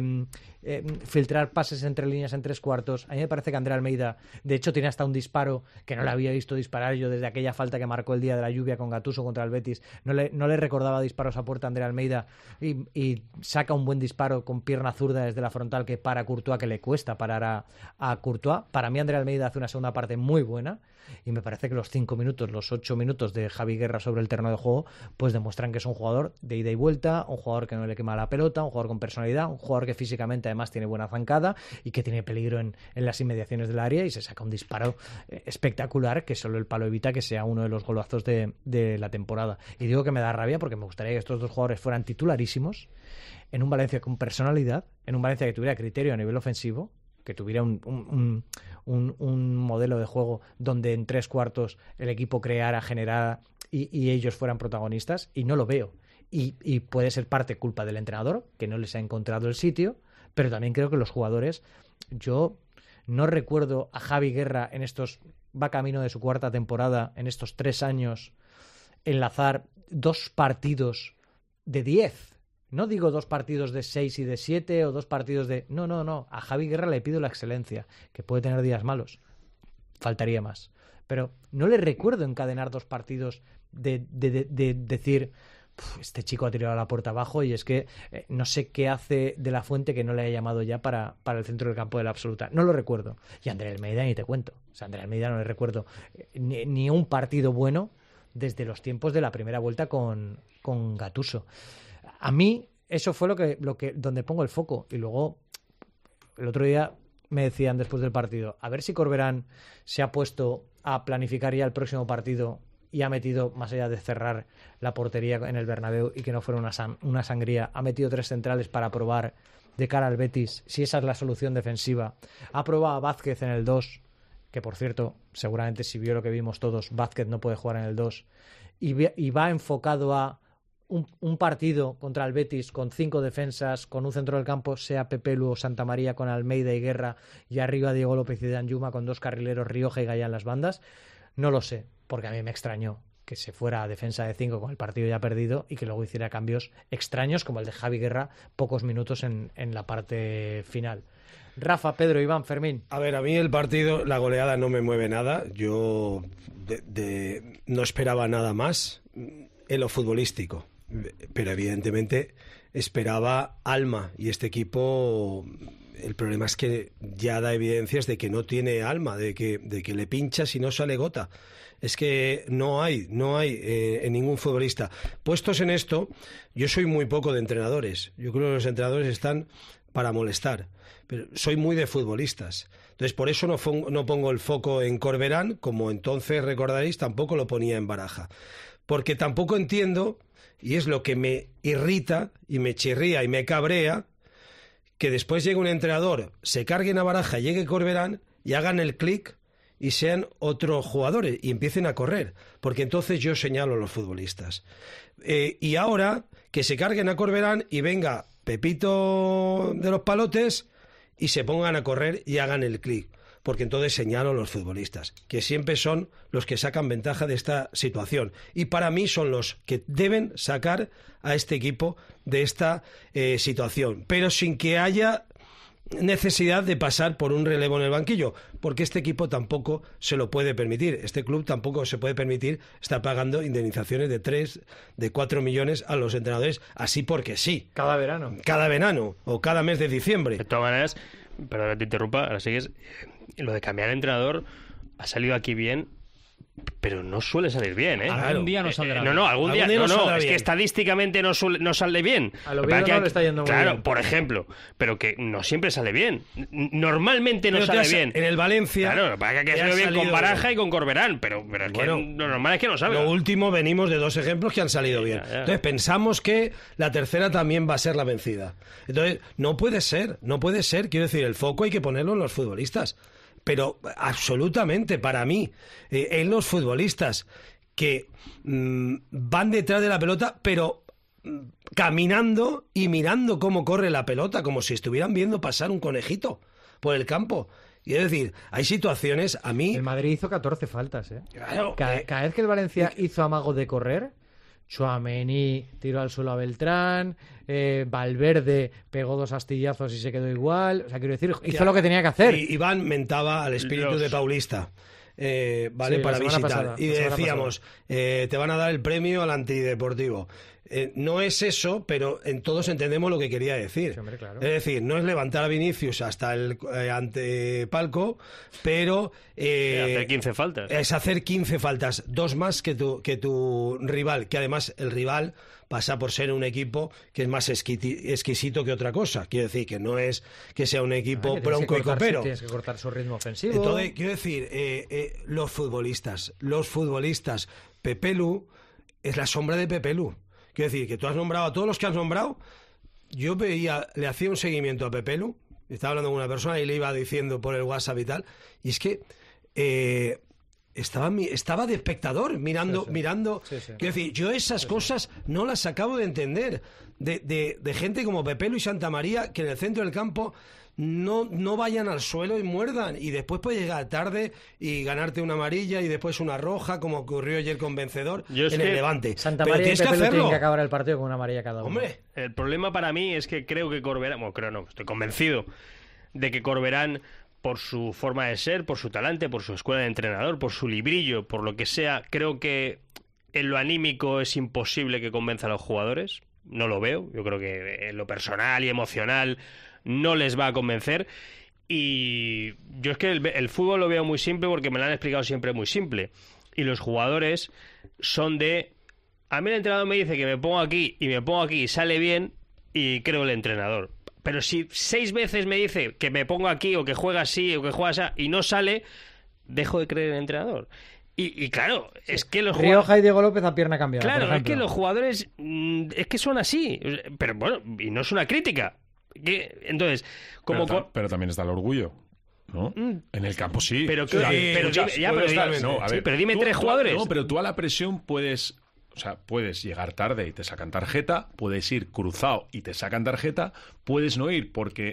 filtrar pases entre líneas en 3/4. A mí me parece que Andrea Almeida, de hecho, tiene hasta un disparo que no le había visto disparar yo desde aquella falta que marcó el día de la lluvia con Gattuso contra el Betis. No le recordaba disparos a puerta a Andrea Almeida, y saca un buen disparo con pierna zurda desde la frontal que para Courtois, que le cuesta parar a Courtois. Para mí Andrea Almeida hace una segunda parte muy buena, y me parece que los 5 minutos, los 8 minutos de Javi Guerra sobre el terreno de juego pues demuestran que es un jugador de ida y vuelta, un jugador que no le quema la pelota, un jugador con personalidad, un jugador que físicamente además tiene buena zancada y que tiene peligro en las inmediaciones del área, y se saca un disparo espectacular que solo el palo evita que sea uno de los golazos de la temporada. Y digo que me da rabia porque me gustaría que estos dos jugadores fueran titularísimos en un Valencia con personalidad, en un Valencia que tuviera criterio a nivel ofensivo, que tuviera un modelo de juego donde en 3/4 el equipo creara, generara y ellos fueran protagonistas, y no lo veo. Y puede ser parte culpa del entrenador, que no les ha encontrado el sitio, pero también creo que los jugadores, yo no recuerdo a Javi Guerra va camino de su 4ª temporada, en estos 3 años, enlazar 2 partidos de 10. No digo 2 partidos de 6 y de 7 o 2 partidos de... No. A Javi Guerra le pido la excelencia, que puede tener días malos. Faltaría más. Pero no le recuerdo encadenar 2 partidos de decir... Este chico ha tirado la puerta abajo, y es que no sé qué hace De la Fuente que no le haya llamado ya para el centro del campo de la absoluta. No lo recuerdo. Y a Andrea Almeida ni te cuento. O sea, a Andrea Almeida no le recuerdo ni un partido bueno desde los tiempos de la primera vuelta con Gattuso. A mí eso fue donde pongo el foco. Y luego, el otro día me decían después del partido, a ver si Corberán se ha puesto a planificar ya el próximo partido y ha metido, más allá de cerrar la portería en el Bernabéu y que no fuera una sangría, ha metido 3 centrales para probar de cara al Betis, si esa es la solución defensiva. Ha probado a Vázquez en el 2, que por cierto, seguramente si vio lo que vimos todos, Vázquez no puede jugar en el 2, y va enfocado a un partido contra el Betis con 5 defensas, con un centro del campo, sea Pepelu o Santamaría, con Almeida y Guerra, y arriba Diego López y Danjuma con 2 carrileros, Rioja y Gaya en las bandas. No lo sé, porque a mí me extrañó que se fuera a defensa de 5 con el partido ya perdido y que luego hiciera cambios extraños como el de Javi Guerra pocos minutos en la parte final. Rafa, Pedro, Iván, Fermín. A ver, a mí el partido, la goleada no me mueve nada. Yo no esperaba nada más en lo futbolístico, pero evidentemente esperaba alma, y este equipo, el problema es que ya da evidencias de que no tiene alma, de que le pinchas y no sale gota. Es que no hay en ningún futbolista. Puestos en esto, yo soy muy poco de entrenadores. Yo creo que los entrenadores están para molestar, pero soy muy de futbolistas. Entonces, por eso no pongo el foco en Corberán, como entonces, recordaréis, tampoco lo ponía en Baraja. Porque tampoco entiendo, y es lo que me irrita y me chirría y me cabrea, que después llegue un entrenador, se carguen a Baraja, llegue Corberán y hagan el clic y sean otros jugadores y empiecen a correr, porque entonces yo señalo a los futbolistas. Y ahora que se carguen a Corberán y venga Pepito de los Palotes y se pongan a correr y hagan el clic, porque entonces señalo a los futbolistas, que siempre son los que sacan ventaja de esta situación, y para mí son los que deben sacar a este equipo de esta situación, pero sin que haya necesidad de pasar por un relevo en el banquillo, porque este equipo tampoco se lo puede permitir, este club tampoco se puede permitir estar pagando indemnizaciones de 3, de 4 millones a los entrenadores, así porque sí. Cada verano o cada mes de diciembre. De todas maneras, perdón que te interrumpa, ahora sigues, lo de cambiar de entrenador ha salido aquí bien, pero no suele salir bien, ¿eh? Algún día no saldrá bien. Algún día no, es que estadísticamente no sale bien. A lo bien no le está yendo muy bien. Claro, por ejemplo, pero que no siempre sale bien. Normalmente no sale bien. En el Valencia... Claro, para que sale bien con Baraja y con Corberán, pero es que lo normal es que no salga. Lo último, venimos de 2 ejemplos que han salido bien. Ya. Entonces pensamos que la tercera también va a ser la vencida. Entonces, no puede ser, quiero decir, el foco hay que ponerlo en los futbolistas. Pero absolutamente, para mí, en los futbolistas que van detrás de la pelota, pero caminando y mirando cómo corre la pelota, como si estuvieran viendo pasar un conejito por el campo. Y es decir, hay situaciones, a mí... El Madrid hizo 14 faltas, ¿eh? Claro, cada vez que el Valencia hizo amago de correr, Tchouaméni tiró al suelo a Beltrán, Valverde pegó 2 astillazos y se quedó igual. O sea, quiero decir, hizo lo que tenía que hacer. Iván mentaba al espíritu de Paulista, ¿vale? Sí, para visitar. Pasada, y decíamos, te van a dar el premio al antideportivo. No es eso, pero en todos entendemos lo que quería decir. Sí, hombre, claro. Es decir, no es levantar a Vinicius hasta el antepalco, pero... hacer 15 faltas. Es hacer 15 faltas, 2 más que tu rival, que además el rival pasa por ser un equipo que es más exquisito que otra cosa. Quiero decir, que no es que sea un equipo bronco y copero. Tienes que cortar su ritmo ofensivo. Entonces, quiero decir, los futbolistas, Pepelu es la sombra de Pepelu. Quiero decir, que tú has nombrado a todos los que has nombrado. Yo le hacía un seguimiento a Pepelu, estaba hablando con una persona y le iba diciendo por el WhatsApp y tal, y es que estaba de espectador mirando. Sí, sí. Quiero decir, yo esas cosas no las acabo de entender, de gente como Pepelu y Santamaría, que en el centro del campo no vayan al suelo y muerdan, y después puede llegar tarde y ganarte una amarilla y después una roja, como ocurrió ayer con Vencedor en el Levante. Santamaría pero tienes y Pepelu que hacerlo. tienen que acabar el partido con una amarilla cada uno. Hombre, el problema para mí es que creo que Corberán, estoy convencido de que Corberán, por su forma de ser, por su talante, por su escuela de entrenador, por su librillo, por lo que sea, creo que en lo anímico es imposible que convenza a los jugadores. No lo veo. Yo creo que en lo personal y emocional no les va a convencer. Y yo es que el fútbol lo veo muy simple porque me lo han explicado siempre muy simple. Y los jugadores son de... A mí el entrenador me dice que me pongo aquí y sale bien, y creo el entrenador. Pero si 6 veces me dice que me pongo aquí o que juega así o que juega así y no sale, dejo de creer en el entrenador. Y claro, es que los jugadores... Rioja y Diego López a pierna cambiada. Claro, es que los jugadores es que son así. Pero bueno, y no es una crítica. Entonces, como... Pero también está el orgullo, ¿no? En el campo sí. Pero pero dime 3 jugadores. No, pero tú a la presión puedes llegar tarde y te sacan tarjeta, puedes ir cruzado y te sacan tarjeta, puedes no ir porque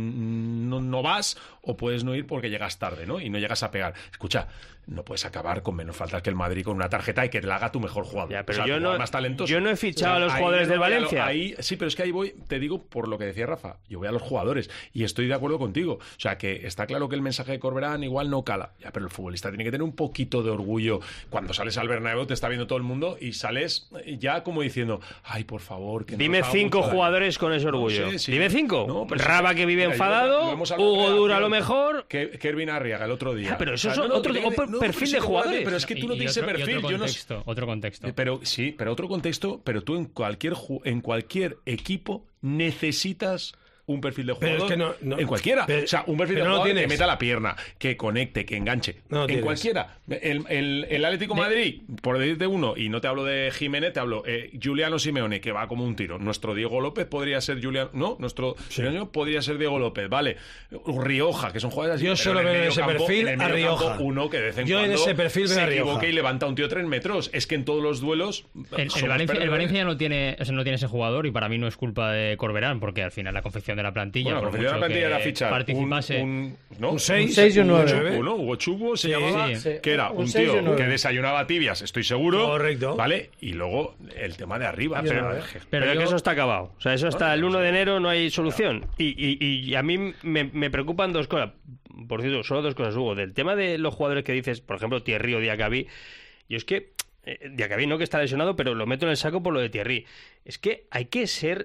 no vas, o puedes no ir porque llegas tarde, ¿no? Y no llegas a pegar. Escucha, no puedes acabar con menos faltas que el Madrid con una tarjeta y que la haga tu mejor jugador. Ya, pero más talentoso. Yo no he fichado a los jugadores del Valencia. Sí, pero es que ahí voy, te digo, por lo que decía Rafa, yo voy a los jugadores y estoy de acuerdo contigo. O sea, que está claro que el mensaje de Corberán igual no cala. Ya, pero el futbolista tiene que tener un poquito de orgullo. Cuando sales al Bernabéu te está viendo todo el mundo y sales ya como diciendo, ay, por favor, que dime 5 jugadores con ese orgullo. No sé, sí. Dime 5. No, Raba, que vive enfadado, Hugo Duro a lo mejor. Kervin Arriaga el otro día. Pero eso es otro perfil de jugadores. Pero es que tú no tienes ese perfil. Otro contexto. Pero otro contexto. Pero tú en cualquier equipo necesitas un perfil de jugador. Pero es que en cualquiera. O sea, un perfil de jugador que meta la pierna, que conecte, que enganche. En cualquiera. El Atlético de Madrid, por decirte uno, y no te hablo de Jiménez, te hablo Giuliano Simeone, que va como un tiro. Nuestro Diego López podría ser Giuliano. No, nuestro Simeone podría ser Diego López, vale. Rioja, que son jugadores así. Yo solo veo en ese perfil a Rioja. Uno que de vez en cuando en ese perfil se equivoca y levanta un tío 3 metros. Es que en todos los duelos. El Valencia ya no tiene ese jugador, y para mí no es culpa de Corberán, porque al final la confección de la plantilla. Bueno, la confección de la plantilla era fichar participase un 6 y un 9. Hugo Chubo se llamaba, que era un tío que desayunaba tibias, estoy seguro. Correcto. ¿Vale? Y luego el tema de arriba. Pero que eso está acabado. O sea, eso hasta el 1 de enero no hay solución. Y a mí me preocupan 2 cosas. Por cierto, solo 2 cosas, Hugo. Del tema de los jugadores que dices, por ejemplo, Thierry o Diacabí. Y es que Diacabí no, que está lesionado, pero lo meto en el saco por lo de Thierry. Es que hay que ser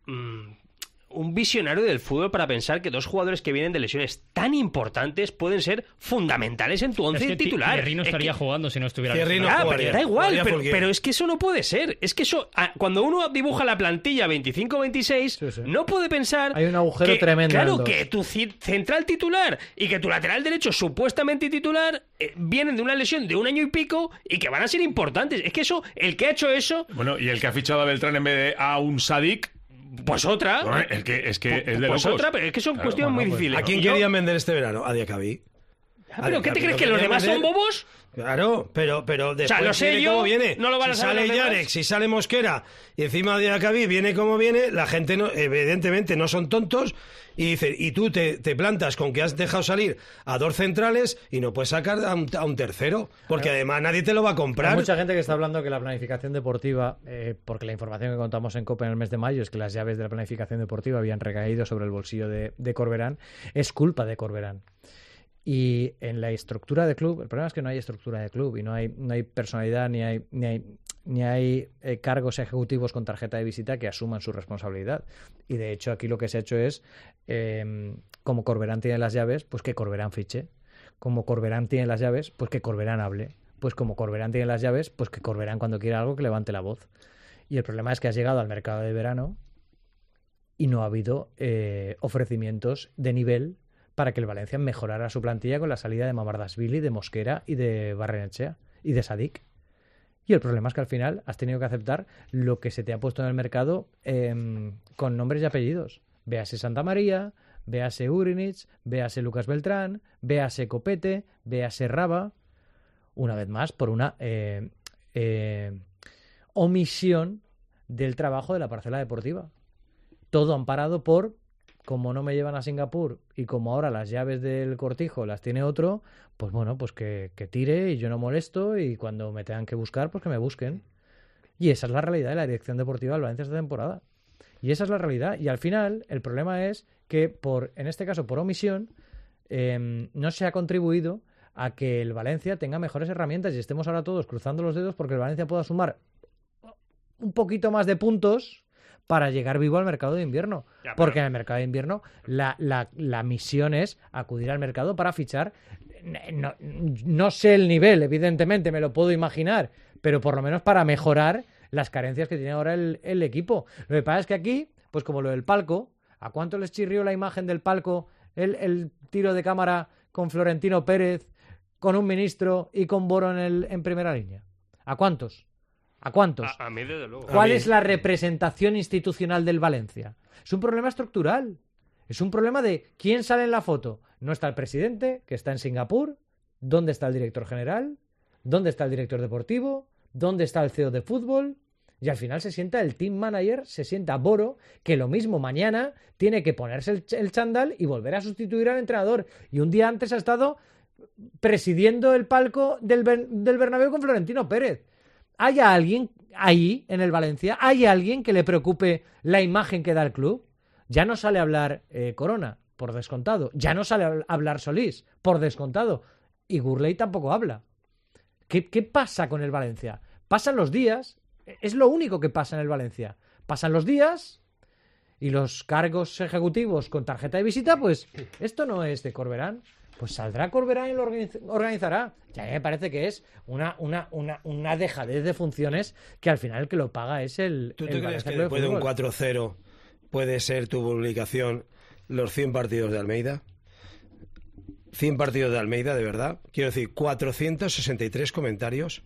un visionario del fútbol para pensar que 2 jugadores que vienen de lesiones tan importantes pueden ser fundamentales en tu 11 titular. Thierry no estaría jugando si no estuviera lesionado. Da igual, pero es que eso no puede ser. Es que eso, cuando uno dibuja la plantilla 25-26, no puede pensar. Hay un agujero tremendo. Claro, que tu central titular y que tu lateral derecho supuestamente titular vienen de una lesión de 1 año y pico y que van a ser importantes. Es que eso, el que ha hecho eso. Bueno, y el que ha fichado a Beltrán en vez de a un Sadik. Pues otra. No, es que es de locos. Otra, pero es que son cuestiones muy difíciles. ¿A quién querían vender este verano? A Diacabí. ¿Pero qué te crees? ¿Que los demás son bobos? Claro, pero después o sea, lo sé yo, cómo viene. No lo van a si saber sale Yarek, si sale Mosquera y encima de Diacabí viene como viene, la gente no, evidentemente no son tontos y dice, y tú te plantas con que has dejado salir a 2 centrales y no puedes sacar a un tercero, porque además nadie te lo va a comprar. Hay mucha gente que está hablando que la planificación deportiva, porque la información que contamos en COPE en el mes de mayo es que las llaves de la planificación deportiva habían recaído sobre el bolsillo de Corberán, es culpa de Corberán. Y en la estructura de club, el problema es que no hay estructura de club y no hay personalidad ni hay cargos ejecutivos con tarjeta de visita que asuman su responsabilidad. Y de hecho aquí lo que se ha hecho es, como Corberán tiene las llaves, pues que Corberán fiche. Como Corberán tiene las llaves, pues que Corberán hable. Pues como Corberán tiene las llaves, pues que Corberán cuando quiera algo que levante la voz. Y el problema es que has llegado al mercado de verano y no ha habido ofrecimientos de nivel para que el Valencia mejorara su plantilla con la salida de Mamardashvili, de Mosquera y de Barrenechea y de Sadik. Y el problema es que al final has tenido que aceptar lo que se te ha puesto en el mercado con nombres y apellidos. Véase Santa María, véase Urinich, véase Lucas Beltrán, véase Copete, véase Raba. Una vez más, por una omisión del trabajo de la parcela deportiva. Todo amparado por, como no me llevan a Singapur y como ahora las llaves del Cortijo las tiene otro, pues bueno, pues que tire y yo no molesto y cuando me tengan que buscar, pues que me busquen. Y esa es la realidad de la dirección deportiva del Valencia esta temporada. Y esa es la realidad. Y al final el problema es que, en este caso por omisión, no se ha contribuido a que el Valencia tenga mejores herramientas y estemos ahora todos cruzando los dedos porque el Valencia pueda sumar un poquito más de puntos para llegar vivo al mercado de invierno. Porque en el mercado de invierno la misión es acudir al mercado para fichar. No sé el nivel, evidentemente, me lo puedo imaginar, pero por lo menos para mejorar las carencias que tiene ahora el equipo. Lo que pasa es que aquí pues como lo del palco. ¿A cuánto les chirrió la imagen del palco, el tiro de cámara con Florentino Pérez, con un ministro y con Boro en primera línea? ¿A cuántos? ¿A cuántos? A mí, desde luego. ¿Cuál es la representación institucional del Valencia? Es un problema estructural. Es un problema de quién sale en la foto. No está el presidente, que está en Singapur. ¿Dónde está el director general? ¿Dónde está el director deportivo? ¿Dónde está el CEO de fútbol? Y al final se sienta el team manager, se sienta Boro, que lo mismo mañana tiene que ponerse el chándal y volver a sustituir al entrenador. Y un día antes ha estado presidiendo el palco del Bernabéu con Florentino Pérez. ¿Hay alguien ahí en el Valencia? ¿Hay alguien que le preocupe la imagen que da el club? Ya no sale a hablar Corona, por descontado. Ya no sale a hablar Solís, por descontado. Y Gurley tampoco habla. ¿Qué pasa con el Valencia? Pasan los días, es lo único que pasa en el Valencia. Pasan los días y los cargos ejecutivos con tarjeta de visita, pues esto no es de Corberán. Pues saldrá Corberán y lo organizará. Ya me parece que es una dejadez de funciones que al final el que lo paga es el... ¿Tú te crees que después de un 4-0 puede ser tu publicación los 100 partidos de Almeida? 100 partidos de Almeida, de verdad. Quiero decir, 463 comentarios,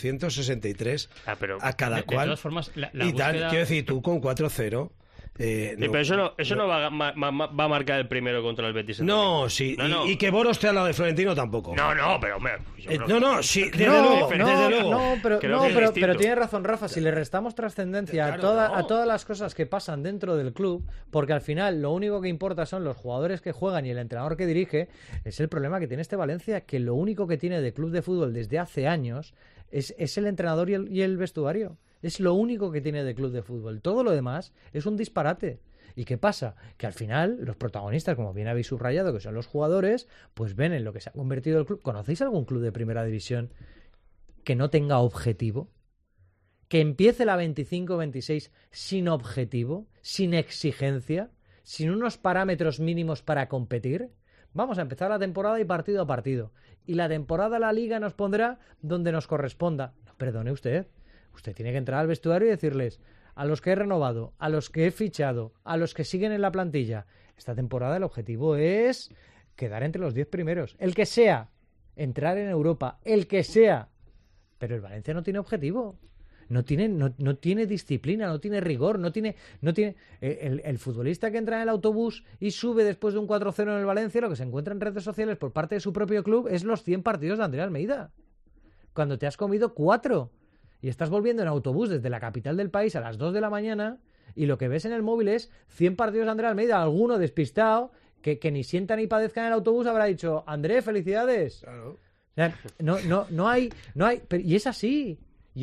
463 a cada cual. De todas formas, la y tal, búsqueda... quiero decir, tú con 4-0... pero eso no va a marcar el primero contra el Betis. No, sí. No. Y que Boro esté al lado de Florentino tampoco. No, pero hombre. Sí, desde luego. Pero tiene razón Rafa, si le restamos trascendencia a todas las cosas que pasan dentro del club, porque al final lo único que importa son los jugadores que juegan y el entrenador que dirige, es el problema que tiene este Valencia, que lo único que tiene de club de fútbol desde hace años es el entrenador y el vestuario. Es lo único que tiene de club de fútbol. Todo lo demás es un disparate. ¿Y qué pasa? Que al final los protagonistas, como bien habéis subrayado, que son los jugadores, pues ven en lo que se ha convertido el club. ¿Conocéis algún club de primera división que no tenga objetivo? Que empiece la 25-26 sin objetivo, sin exigencia, sin unos parámetros mínimos para competir. Vamos a empezar la temporada y partido a partido. Y la temporada la liga nos pondrá donde nos corresponda. No, perdone usted. Usted tiene que entrar al vestuario y decirles a los que he renovado, a los que he fichado, a los que siguen en la plantilla. Esta temporada el objetivo es quedar entre los 10 primeros. El que sea, entrar en Europa, el que sea. Pero el Valencia no tiene objetivo. No tiene disciplina, no tiene rigor, no tiene el futbolista que entra en el autobús y sube después de un 4-0 en el Valencia, lo que se encuentra en redes sociales por parte de su propio club es los 100 partidos de Andrea Almeida. Cuando te has comido 4 y estás volviendo en autobús desde la capital del país a las 2 de la mañana y lo que ves en el móvil es 100 partidos de Andrea Almeida, alguno despistado que ni sienta ni padezca en el autobús habrá dicho, André, felicidades. Claro. O sea, no hay, y es así,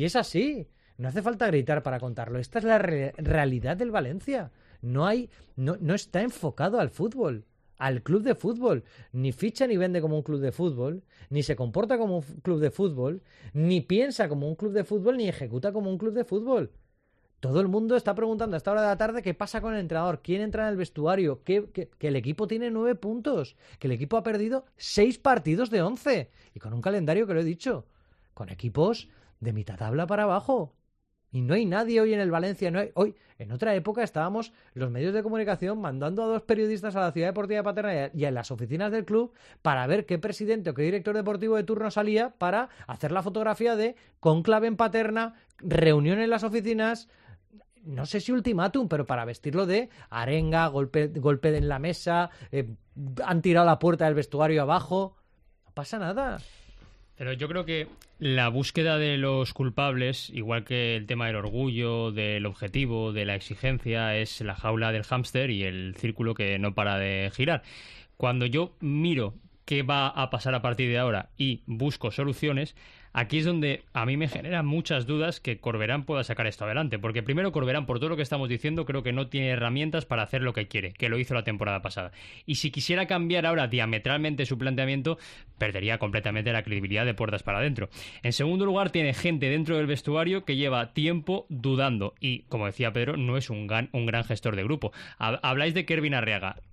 no hace falta gritar para contarlo, esta es la realidad del Valencia, no está enfocado al fútbol, al club de fútbol, ni ficha ni vende como un club de fútbol, ni se comporta como un club de fútbol, ni piensa como un club de fútbol, ni ejecuta como un club de fútbol. Todo el mundo está preguntando a esta hora de la tarde qué pasa con el entrenador, quién entra en el vestuario, que el equipo tiene 9 puntos, que el equipo ha perdido 6 partidos de 11 y con un calendario que lo he dicho, con equipos de mitad tabla para abajo. Y no hay nadie hoy en el Valencia. Hoy, en otra época, estábamos los medios de comunicación mandando a 2 periodistas a la Ciudad Deportiva de Paterna y a las oficinas del club para ver qué presidente o qué director deportivo de turno salía para hacer la fotografía de cónclave en Paterna, reunión en las oficinas, no sé si ultimátum, pero para vestirlo de arenga, golpe en la mesa, han tirado la puerta del vestuario abajo. No pasa nada. Pero yo creo que la búsqueda de los culpables, igual que el tema del orgullo, del objetivo, de la exigencia, es la jaula del hámster y el círculo que no para de girar. Cuando yo miro qué va a pasar a partir de ahora y busco soluciones, aquí es donde a mí me generan muchas dudas que Corberán pueda sacar esto adelante, porque primero Corberán, por todo lo que estamos diciendo, creo que no tiene herramientas para hacer lo que quiere, que lo hizo la temporada pasada. Y si quisiera cambiar ahora diametralmente su planteamiento, perdería completamente la credibilidad de puertas para adentro. En segundo lugar, tiene gente dentro del vestuario que lleva tiempo dudando y, como decía Pedro, no es un gran gestor de grupo. Habláis de Kervin Arriaga.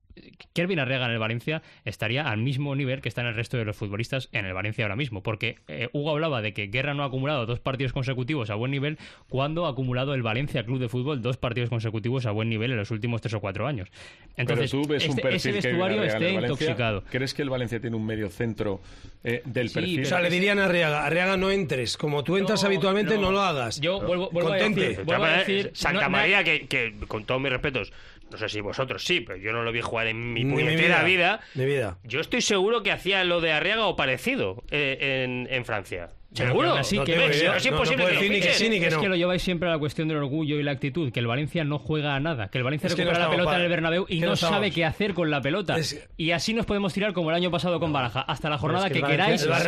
Kelvin Arriaga en el Valencia estaría al mismo nivel que están el resto de los futbolistas en el Valencia ahora mismo, porque Hugo hablaba de que Guerra no ha acumulado 2 partidos consecutivos a buen nivel cuando ha acumulado el Valencia Club de Fútbol 2 partidos consecutivos a buen nivel en los últimos 3 o 4 años. Entonces, pero tú ves un perfil ese vestuario esté intoxicado. ¿Crees que el Valencia tiene un medio centro del perfil? O sea, le dirían a Arriaga, no entres, como tú entras habitualmente, no lo hagas. Yo vuelvo a decir, Santa María, que con todos mis respetos, no sé si vosotros sí, pero yo no lo vi jugar en mi puñetera vida. Yo estoy seguro que hacía lo de Arriaga o parecido en Francia. ¿Seguro? Es imposible que es que lo lleváis siempre a la cuestión del orgullo y la actitud, que el Valencia no juega a nada, que el Valencia recupera la pelota en el Bernabéu y no sabe qué hacer con la pelota. Y así nos podemos tirar como el año pasado con Baraja, hasta la jornada que queráis. El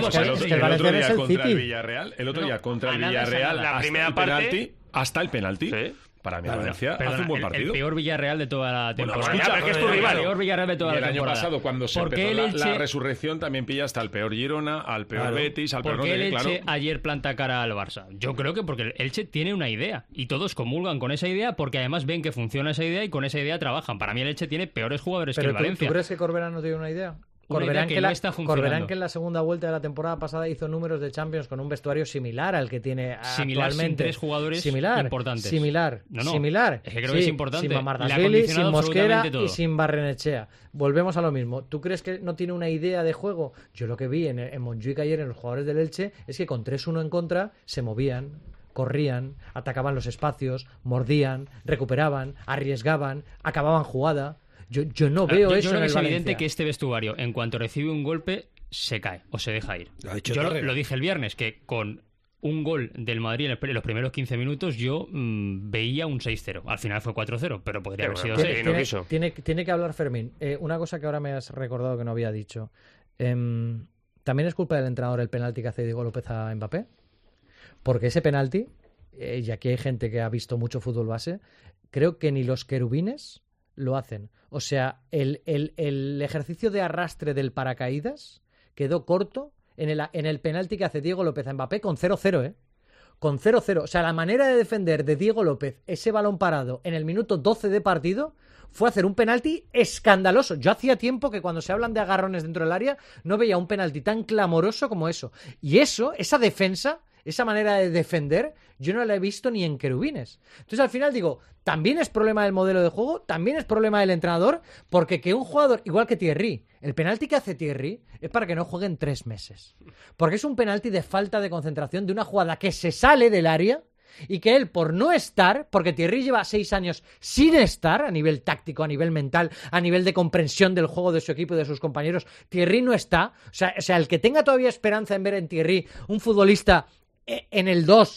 otro día contra el Villarreal, la primera parte hasta el penalti. Para mí, Valencia hace un buen partido. El peor Villarreal de toda la temporada. Bueno, pero que es tu rival. El peor Villarreal de toda la temporada. El año pasado, cuando se empezó la resurrección, también pilla hasta el peor Girona, al peor Betis, al peor... ¿Por qué el Elche ayer planta cara al Barça? Yo creo que porque el Elche tiene una idea y todos comulgan con esa idea porque además ven que funciona esa idea y con esa idea trabajan. Para mí el Elche tiene peores jugadores que el Valencia. ¿Tú crees que Corberán no tiene una idea? Corberán que en la segunda vuelta de la temporada pasada hizo números de Champions con un vestuario similar al que tiene actualmente. Sin 3 jugadores importantes. Similar. Es que creo que es importante. Sin Mamardashvili, sin Mosquera y sin Barrenechea. Volvemos a lo mismo. ¿Tú crees que no tiene una idea de juego? Yo lo que vi en Montjuic ayer en los jugadores del Elche es que con 3-1 en contra se movían, corrían, atacaban los espacios, mordían, recuperaban, arriesgaban, acababan jugada. Yo no veo eso. Yo creo en que el es Valencia. evidente que este vestuario, en cuanto recibe un golpe, se cae o se deja ir. Yo lo dije el viernes, que con un gol del Madrid en los primeros 15 minutos yo veía un 6-0. Al final fue 4-0, pero podría haber sido 6. Tiene que hablar Fermín. Una cosa que ahora me has recordado que no había dicho. ¿También es culpa del entrenador el penalti que hace Diego López a Mbappé? Porque ese penalti, y aquí hay gente que ha visto mucho fútbol base, creo que ni los querubines lo hacen. O sea, el ejercicio de arrastre del paracaídas quedó corto en el penalti que hace Diego López a Mbappé con 0-0, ¿eh? Con 0-0. O sea, la manera de defender de Diego López ese balón parado en el minuto 12 de partido fue hacer un penalti escandaloso. Yo hacía tiempo que cuando se hablan de agarrones dentro del área no veía un penalti tan clamoroso como eso. Y esa defensa, esa manera de defender, yo no la he visto ni en querubines. Entonces al final digo, también es problema del modelo de juego, también es problema del entrenador, porque que un jugador, igual que Thierry, el penalti que hace Thierry es para que no jueguen 3 meses. Porque es un penalti de falta de concentración de una jugada que se sale del área y que él, por no estar, porque Thierry lleva 6 años sin estar a nivel táctico, a nivel mental, a nivel de comprensión del juego de su equipo y de sus compañeros, Thierry no está. O sea, el que tenga todavía esperanza en ver en Thierry un futbolista en el 2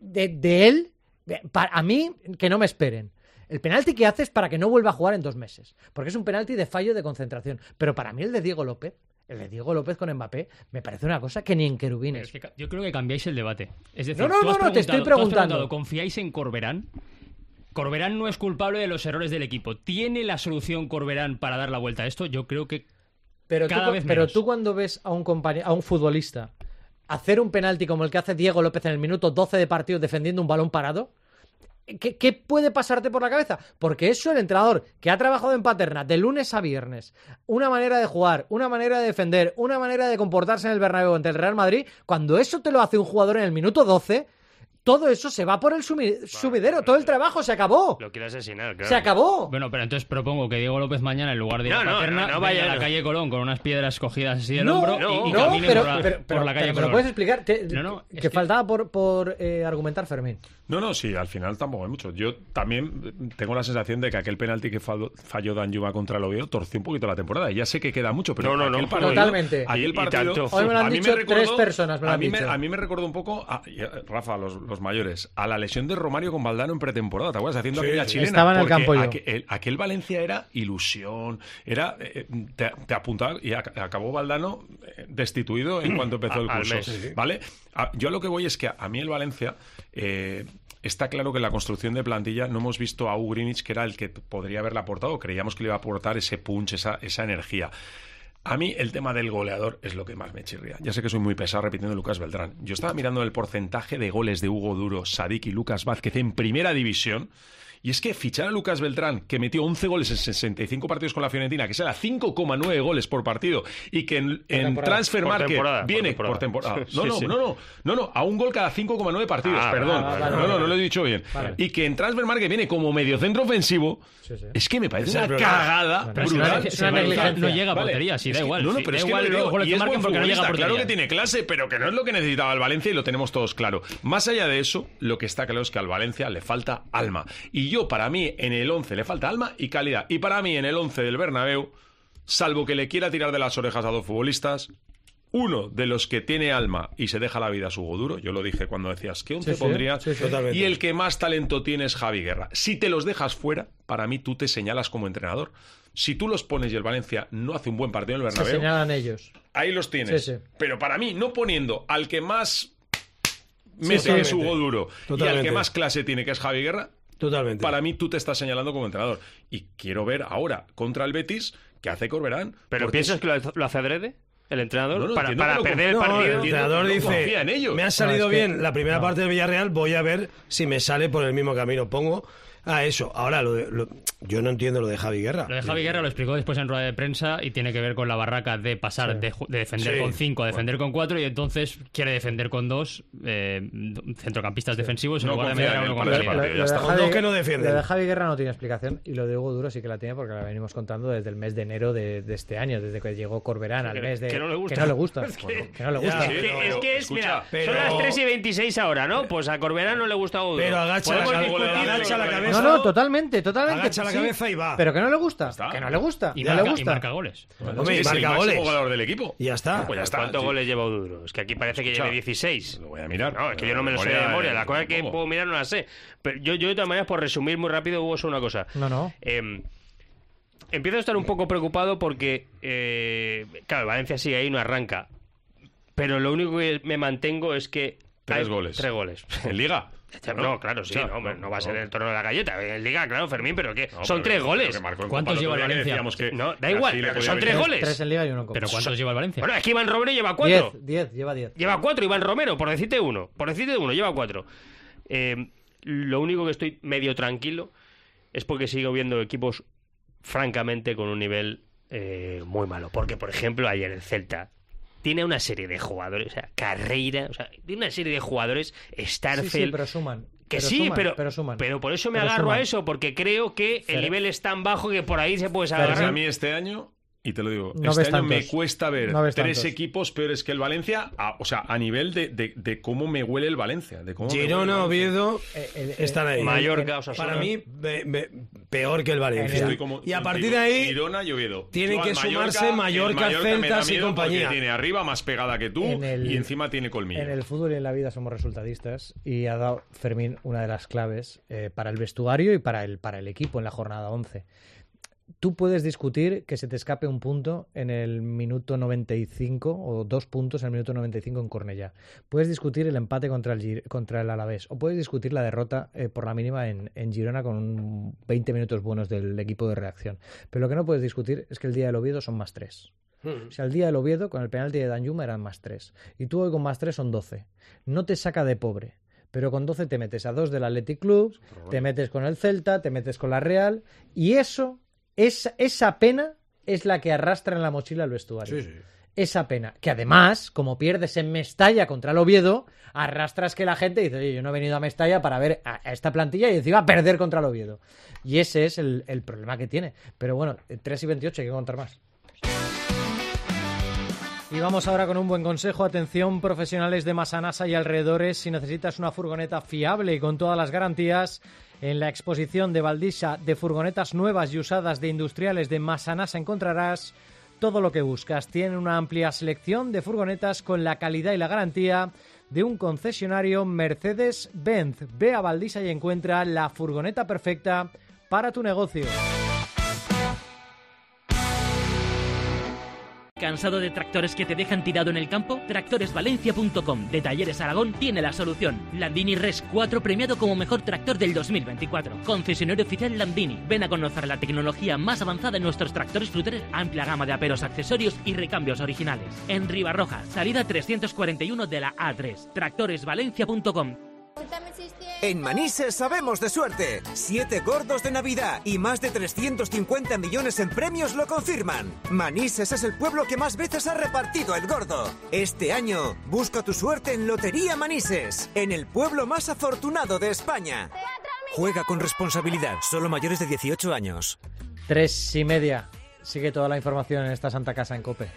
de él, a mí, que no me esperen. El penalti que hace es para que no vuelva a jugar en 2 meses, porque es un penalti de fallo de concentración. Pero para mí el de Diego López con Mbappé, me parece una cosa que ni en querubines. Es que yo creo que cambiáis el debate. Es decir, no, te estoy preguntando. ¿Confíáis en Corberán? Corberán no es culpable de los errores del equipo. ¿Tiene la solución Corberán para dar la vuelta a esto? Yo creo que pero tú cuando ves a un futbolista hacer un penalti como el que hace Diego López en el minuto 12 de partido defendiendo un balón parado, ¿qué puede pasarte por la cabeza? Porque eso el entrenador que ha trabajado en Paterna de lunes a viernes, una manera de jugar, una manera de defender, una manera de comportarse en el Bernabéu ante el Real Madrid, cuando eso te lo hace un jugador en el minuto 12, todo eso se va por el sumidero, todo el trabajo se acabó. Lo quiere asesinar, claro. Se acabó. Bueno, pero entonces propongo que Diego López mañana, en lugar de ir a Paterna, vaya a la calle Colón con unas piedras cogidas así del hombro y camine por la calle Colón. Pero puedes explicar que faltaba por argumentar Fermín. No, sí, al final tampoco hay mucho. Yo también tengo la sensación de que aquel penalti que falló Danjuma contra el Oviedo torció un poquito la temporada. Ya sé que queda mucho, pero totalmente. Ahí el partido, hoy me lo han dicho 3 personas. A mí me recordó un poco, Rafa, los mayores, a la lesión de Romario con Valdano en pretemporada, ¿te acuerdas? Haciendo aquella chilena. Estaba en el campo yo. Aquel Valencia era ilusión, te apuntaba y acabó Valdano destituido en cuanto empezó el curso. ¿Vale? Yo a lo que voy es que a mí el Valencia... está claro que en la construcción de plantilla no hemos visto a Ugrinic, que era el que podría haberle aportado, creíamos que le iba a aportar ese punch, esa energía. A mí el tema del goleador es lo que más me chirría. Ya sé que soy muy pesado repitiendo Lucas Beltrán. Yo estaba mirando el porcentaje de goles de Hugo Duro, Sadik y Lucas Vázquez en primera división Y es que fichar a Lucas Beltrán, que metió 11 goles en 65 partidos con la Fiorentina, que será 5,9 goles por partido, y que en Transfer Market viene por temporada. No, a un gol cada 5,9 partidos, perdón. No lo he dicho bien. Vale. Y que en Transfer Market viene como mediocentro ofensivo, es que me parece una cagada brutal. No llega a portería, sí, da igual. No, pero es que y es buen futbolista, claro que tiene clase, pero que no es lo que necesitaba el Valencia y lo tenemos todos claro. Más allá de eso, lo que está claro es que al Valencia le falta alma. Y para mí, en el 11 le falta alma y calidad. Y para mí, en el 11 del Bernabéu, salvo que le quiera tirar de las orejas a dos futbolistas, uno de los que tiene alma y se deja la vida a Hugo Duro, yo lo dije cuando decías ¿qué 11 pondrías? Y el que más talento tiene es Javi Guerra. Si te los dejas fuera, para mí tú te señalas como entrenador. Si tú los pones y el Valencia no hace un buen partido en el Bernabéu, se señalan ellos. Ahí los tienes. Pero para mí, no poniendo al que más mete que es Hugo Duro y al que más clase tiene, que es Javi Guerra, totalmente. Para mí tú te estás señalando como entrenador. Y quiero ver ahora contra el Betis qué hace Corberán. ¿Pero piensas que lo hace adrede el entrenador? Para perder el partido. El entrenador dice, me ha salido bien la primera parte del Villarreal, voy a ver si me sale por el mismo camino. Pongo a eso. Ahora, yo no entiendo lo de Javi Guerra. Lo de Javi Guerra lo explicó después en rueda de prensa y tiene que ver con la barraca de pasar de defender con 5 a defender con 4, y entonces quiere defender con 2 centrocampistas defensivos en lugar de meter a uno con 2 que no defienden. Lo de Javi Guerra no tiene explicación, y lo de Hugo Duro sí que la tiene, porque la venimos contando desde el mes de enero de este año, desde que llegó Corberán al mes de... Que no le gusta. Que no le gusta. Que no le gusta. Mira, son las 3:26 ahora, ¿no? Pues a Corberán no le gusta Hugo Duro. Pero agacha la cabeza. No, totalmente. Agacha la cabeza y va. Pero que no le gusta. Que no le gusta. Y marca goles. Hombre, es el máximo goleador del equipo. Y ya está. Pues ya está. ¿Cuántos goles lleva Duro? Es que aquí parece que lleve 16. Lo voy a mirar. No, es que yo no me lo sé de memoria. La cosa que puedo mirar no la sé. Pero yo de todas maneras, por resumir muy rápido, Hugo, es una cosa. No. Empiezo a estar un poco preocupado porque, claro, Valencia sigue ahí, no arranca. Pero lo único que me mantengo es que... 3 goles. 3 goles. ¿En Liga? No, claro, sí, no va a ser el torneo de la galleta. En Liga, claro, Fermín, pero ¿qué? Son 3 goles. ¿Cuántos lleva el Valencia? No, da igual, pero son 3 goles. 3 en Liga y 1 en Copa. ¿Pero cuántos lleva el Valencia? Bueno, es que Iván Romero lleva 4. 10, lleva 10. Lleva 4, Iván Romero, por decirte uno, lleva 4. Lo único que estoy medio tranquilo es porque sigo viendo equipos, francamente, con un nivel muy malo. Porque, por ejemplo, ayer el Celta tiene una serie de jugadores, o sea, Carreira, o sea, tiene una serie de jugadores, Starfelt... Sí, pero suman. Pero por eso me agarro a eso, porque creo que el nivel es tan bajo que por ahí se puede agarrar. A mí este año, y te lo digo, no este año tantos. me cuesta ver 3 tantos. equipos peores que el Valencia, a nivel de cómo me huele el Valencia. De cómo Girona, Oviedo, están ahí. Mallorca, para mí, peor que el Valencia. Y a partir de ahí, Girona y Oviedo. Tienen que sumarse Mallorca, Celtas y compañía. Tiene arriba más pegada que tú y encima tiene colmillo. En el fútbol y en la vida somos resultadistas, y ha dado Fermín una de las claves para el vestuario y para el equipo en la jornada 11. Tú puedes discutir que se te escape un punto en el minuto 95 o 2 puntos en el minuto 95 en Cornellá. Puedes discutir el empate contra el Alavés, o puedes discutir la derrota por la mínima en Girona con 20 minutos buenos del equipo de reacción. Pero lo que no puedes discutir es que el día del Oviedo son más 3. O sea, el día del Oviedo con el penalti de Danjuma eran más 3. Y tú hoy con más 3 son 12. No te saca de pobre. Pero con 12 te metes a 2 del Athletic Club, te metes con el Celta, te metes con la Real, y esa pena es la que arrastra en la mochila el vestuario. Sí. Esa pena, que además, como pierdes en Mestalla contra el Oviedo, arrastras que la gente dice, oye, yo no he venido a Mestalla para ver a esta plantilla y encima perder contra el Oviedo. Y ese es el problema que tiene. Pero bueno, 3:28 hay que contar más. Y vamos ahora con un buen consejo. Atención, profesionales de Massanassa y alrededores. Si necesitas una furgoneta fiable y con todas las garantías, en la exposición de Valdisa de furgonetas nuevas y usadas de industriales de Massanassa encontrarás todo lo que buscas. Tienen una amplia selección de furgonetas con la calidad y la garantía de un concesionario Mercedes-Benz. Ve a Valdisa y encuentra la furgoneta perfecta para tu negocio. ¿Cansado de tractores que te dejan tirado en el campo? Tractoresvalencia.com de Talleres Aragón tiene la solución. Landini Res 4 premiado como mejor tractor del 2024. Concesionario oficial Landini. Ven a conocer la tecnología más avanzada en nuestros tractores Fruterer. Amplia gama de aperos, accesorios y recambios originales. En Ribarroja, salida 341 de la A3. Tractoresvalencia.com. En Manises sabemos de suerte. 7 gordos de Navidad y más de 350 millones en premios lo confirman. Manises es el pueblo que más veces ha repartido el gordo. Este año, busca tu suerte en Lotería Manises, en el pueblo más afortunado de España. Juega con responsabilidad, solo mayores de 18 años. 3:30. Sigue toda la información en esta Santa Casa en COPE.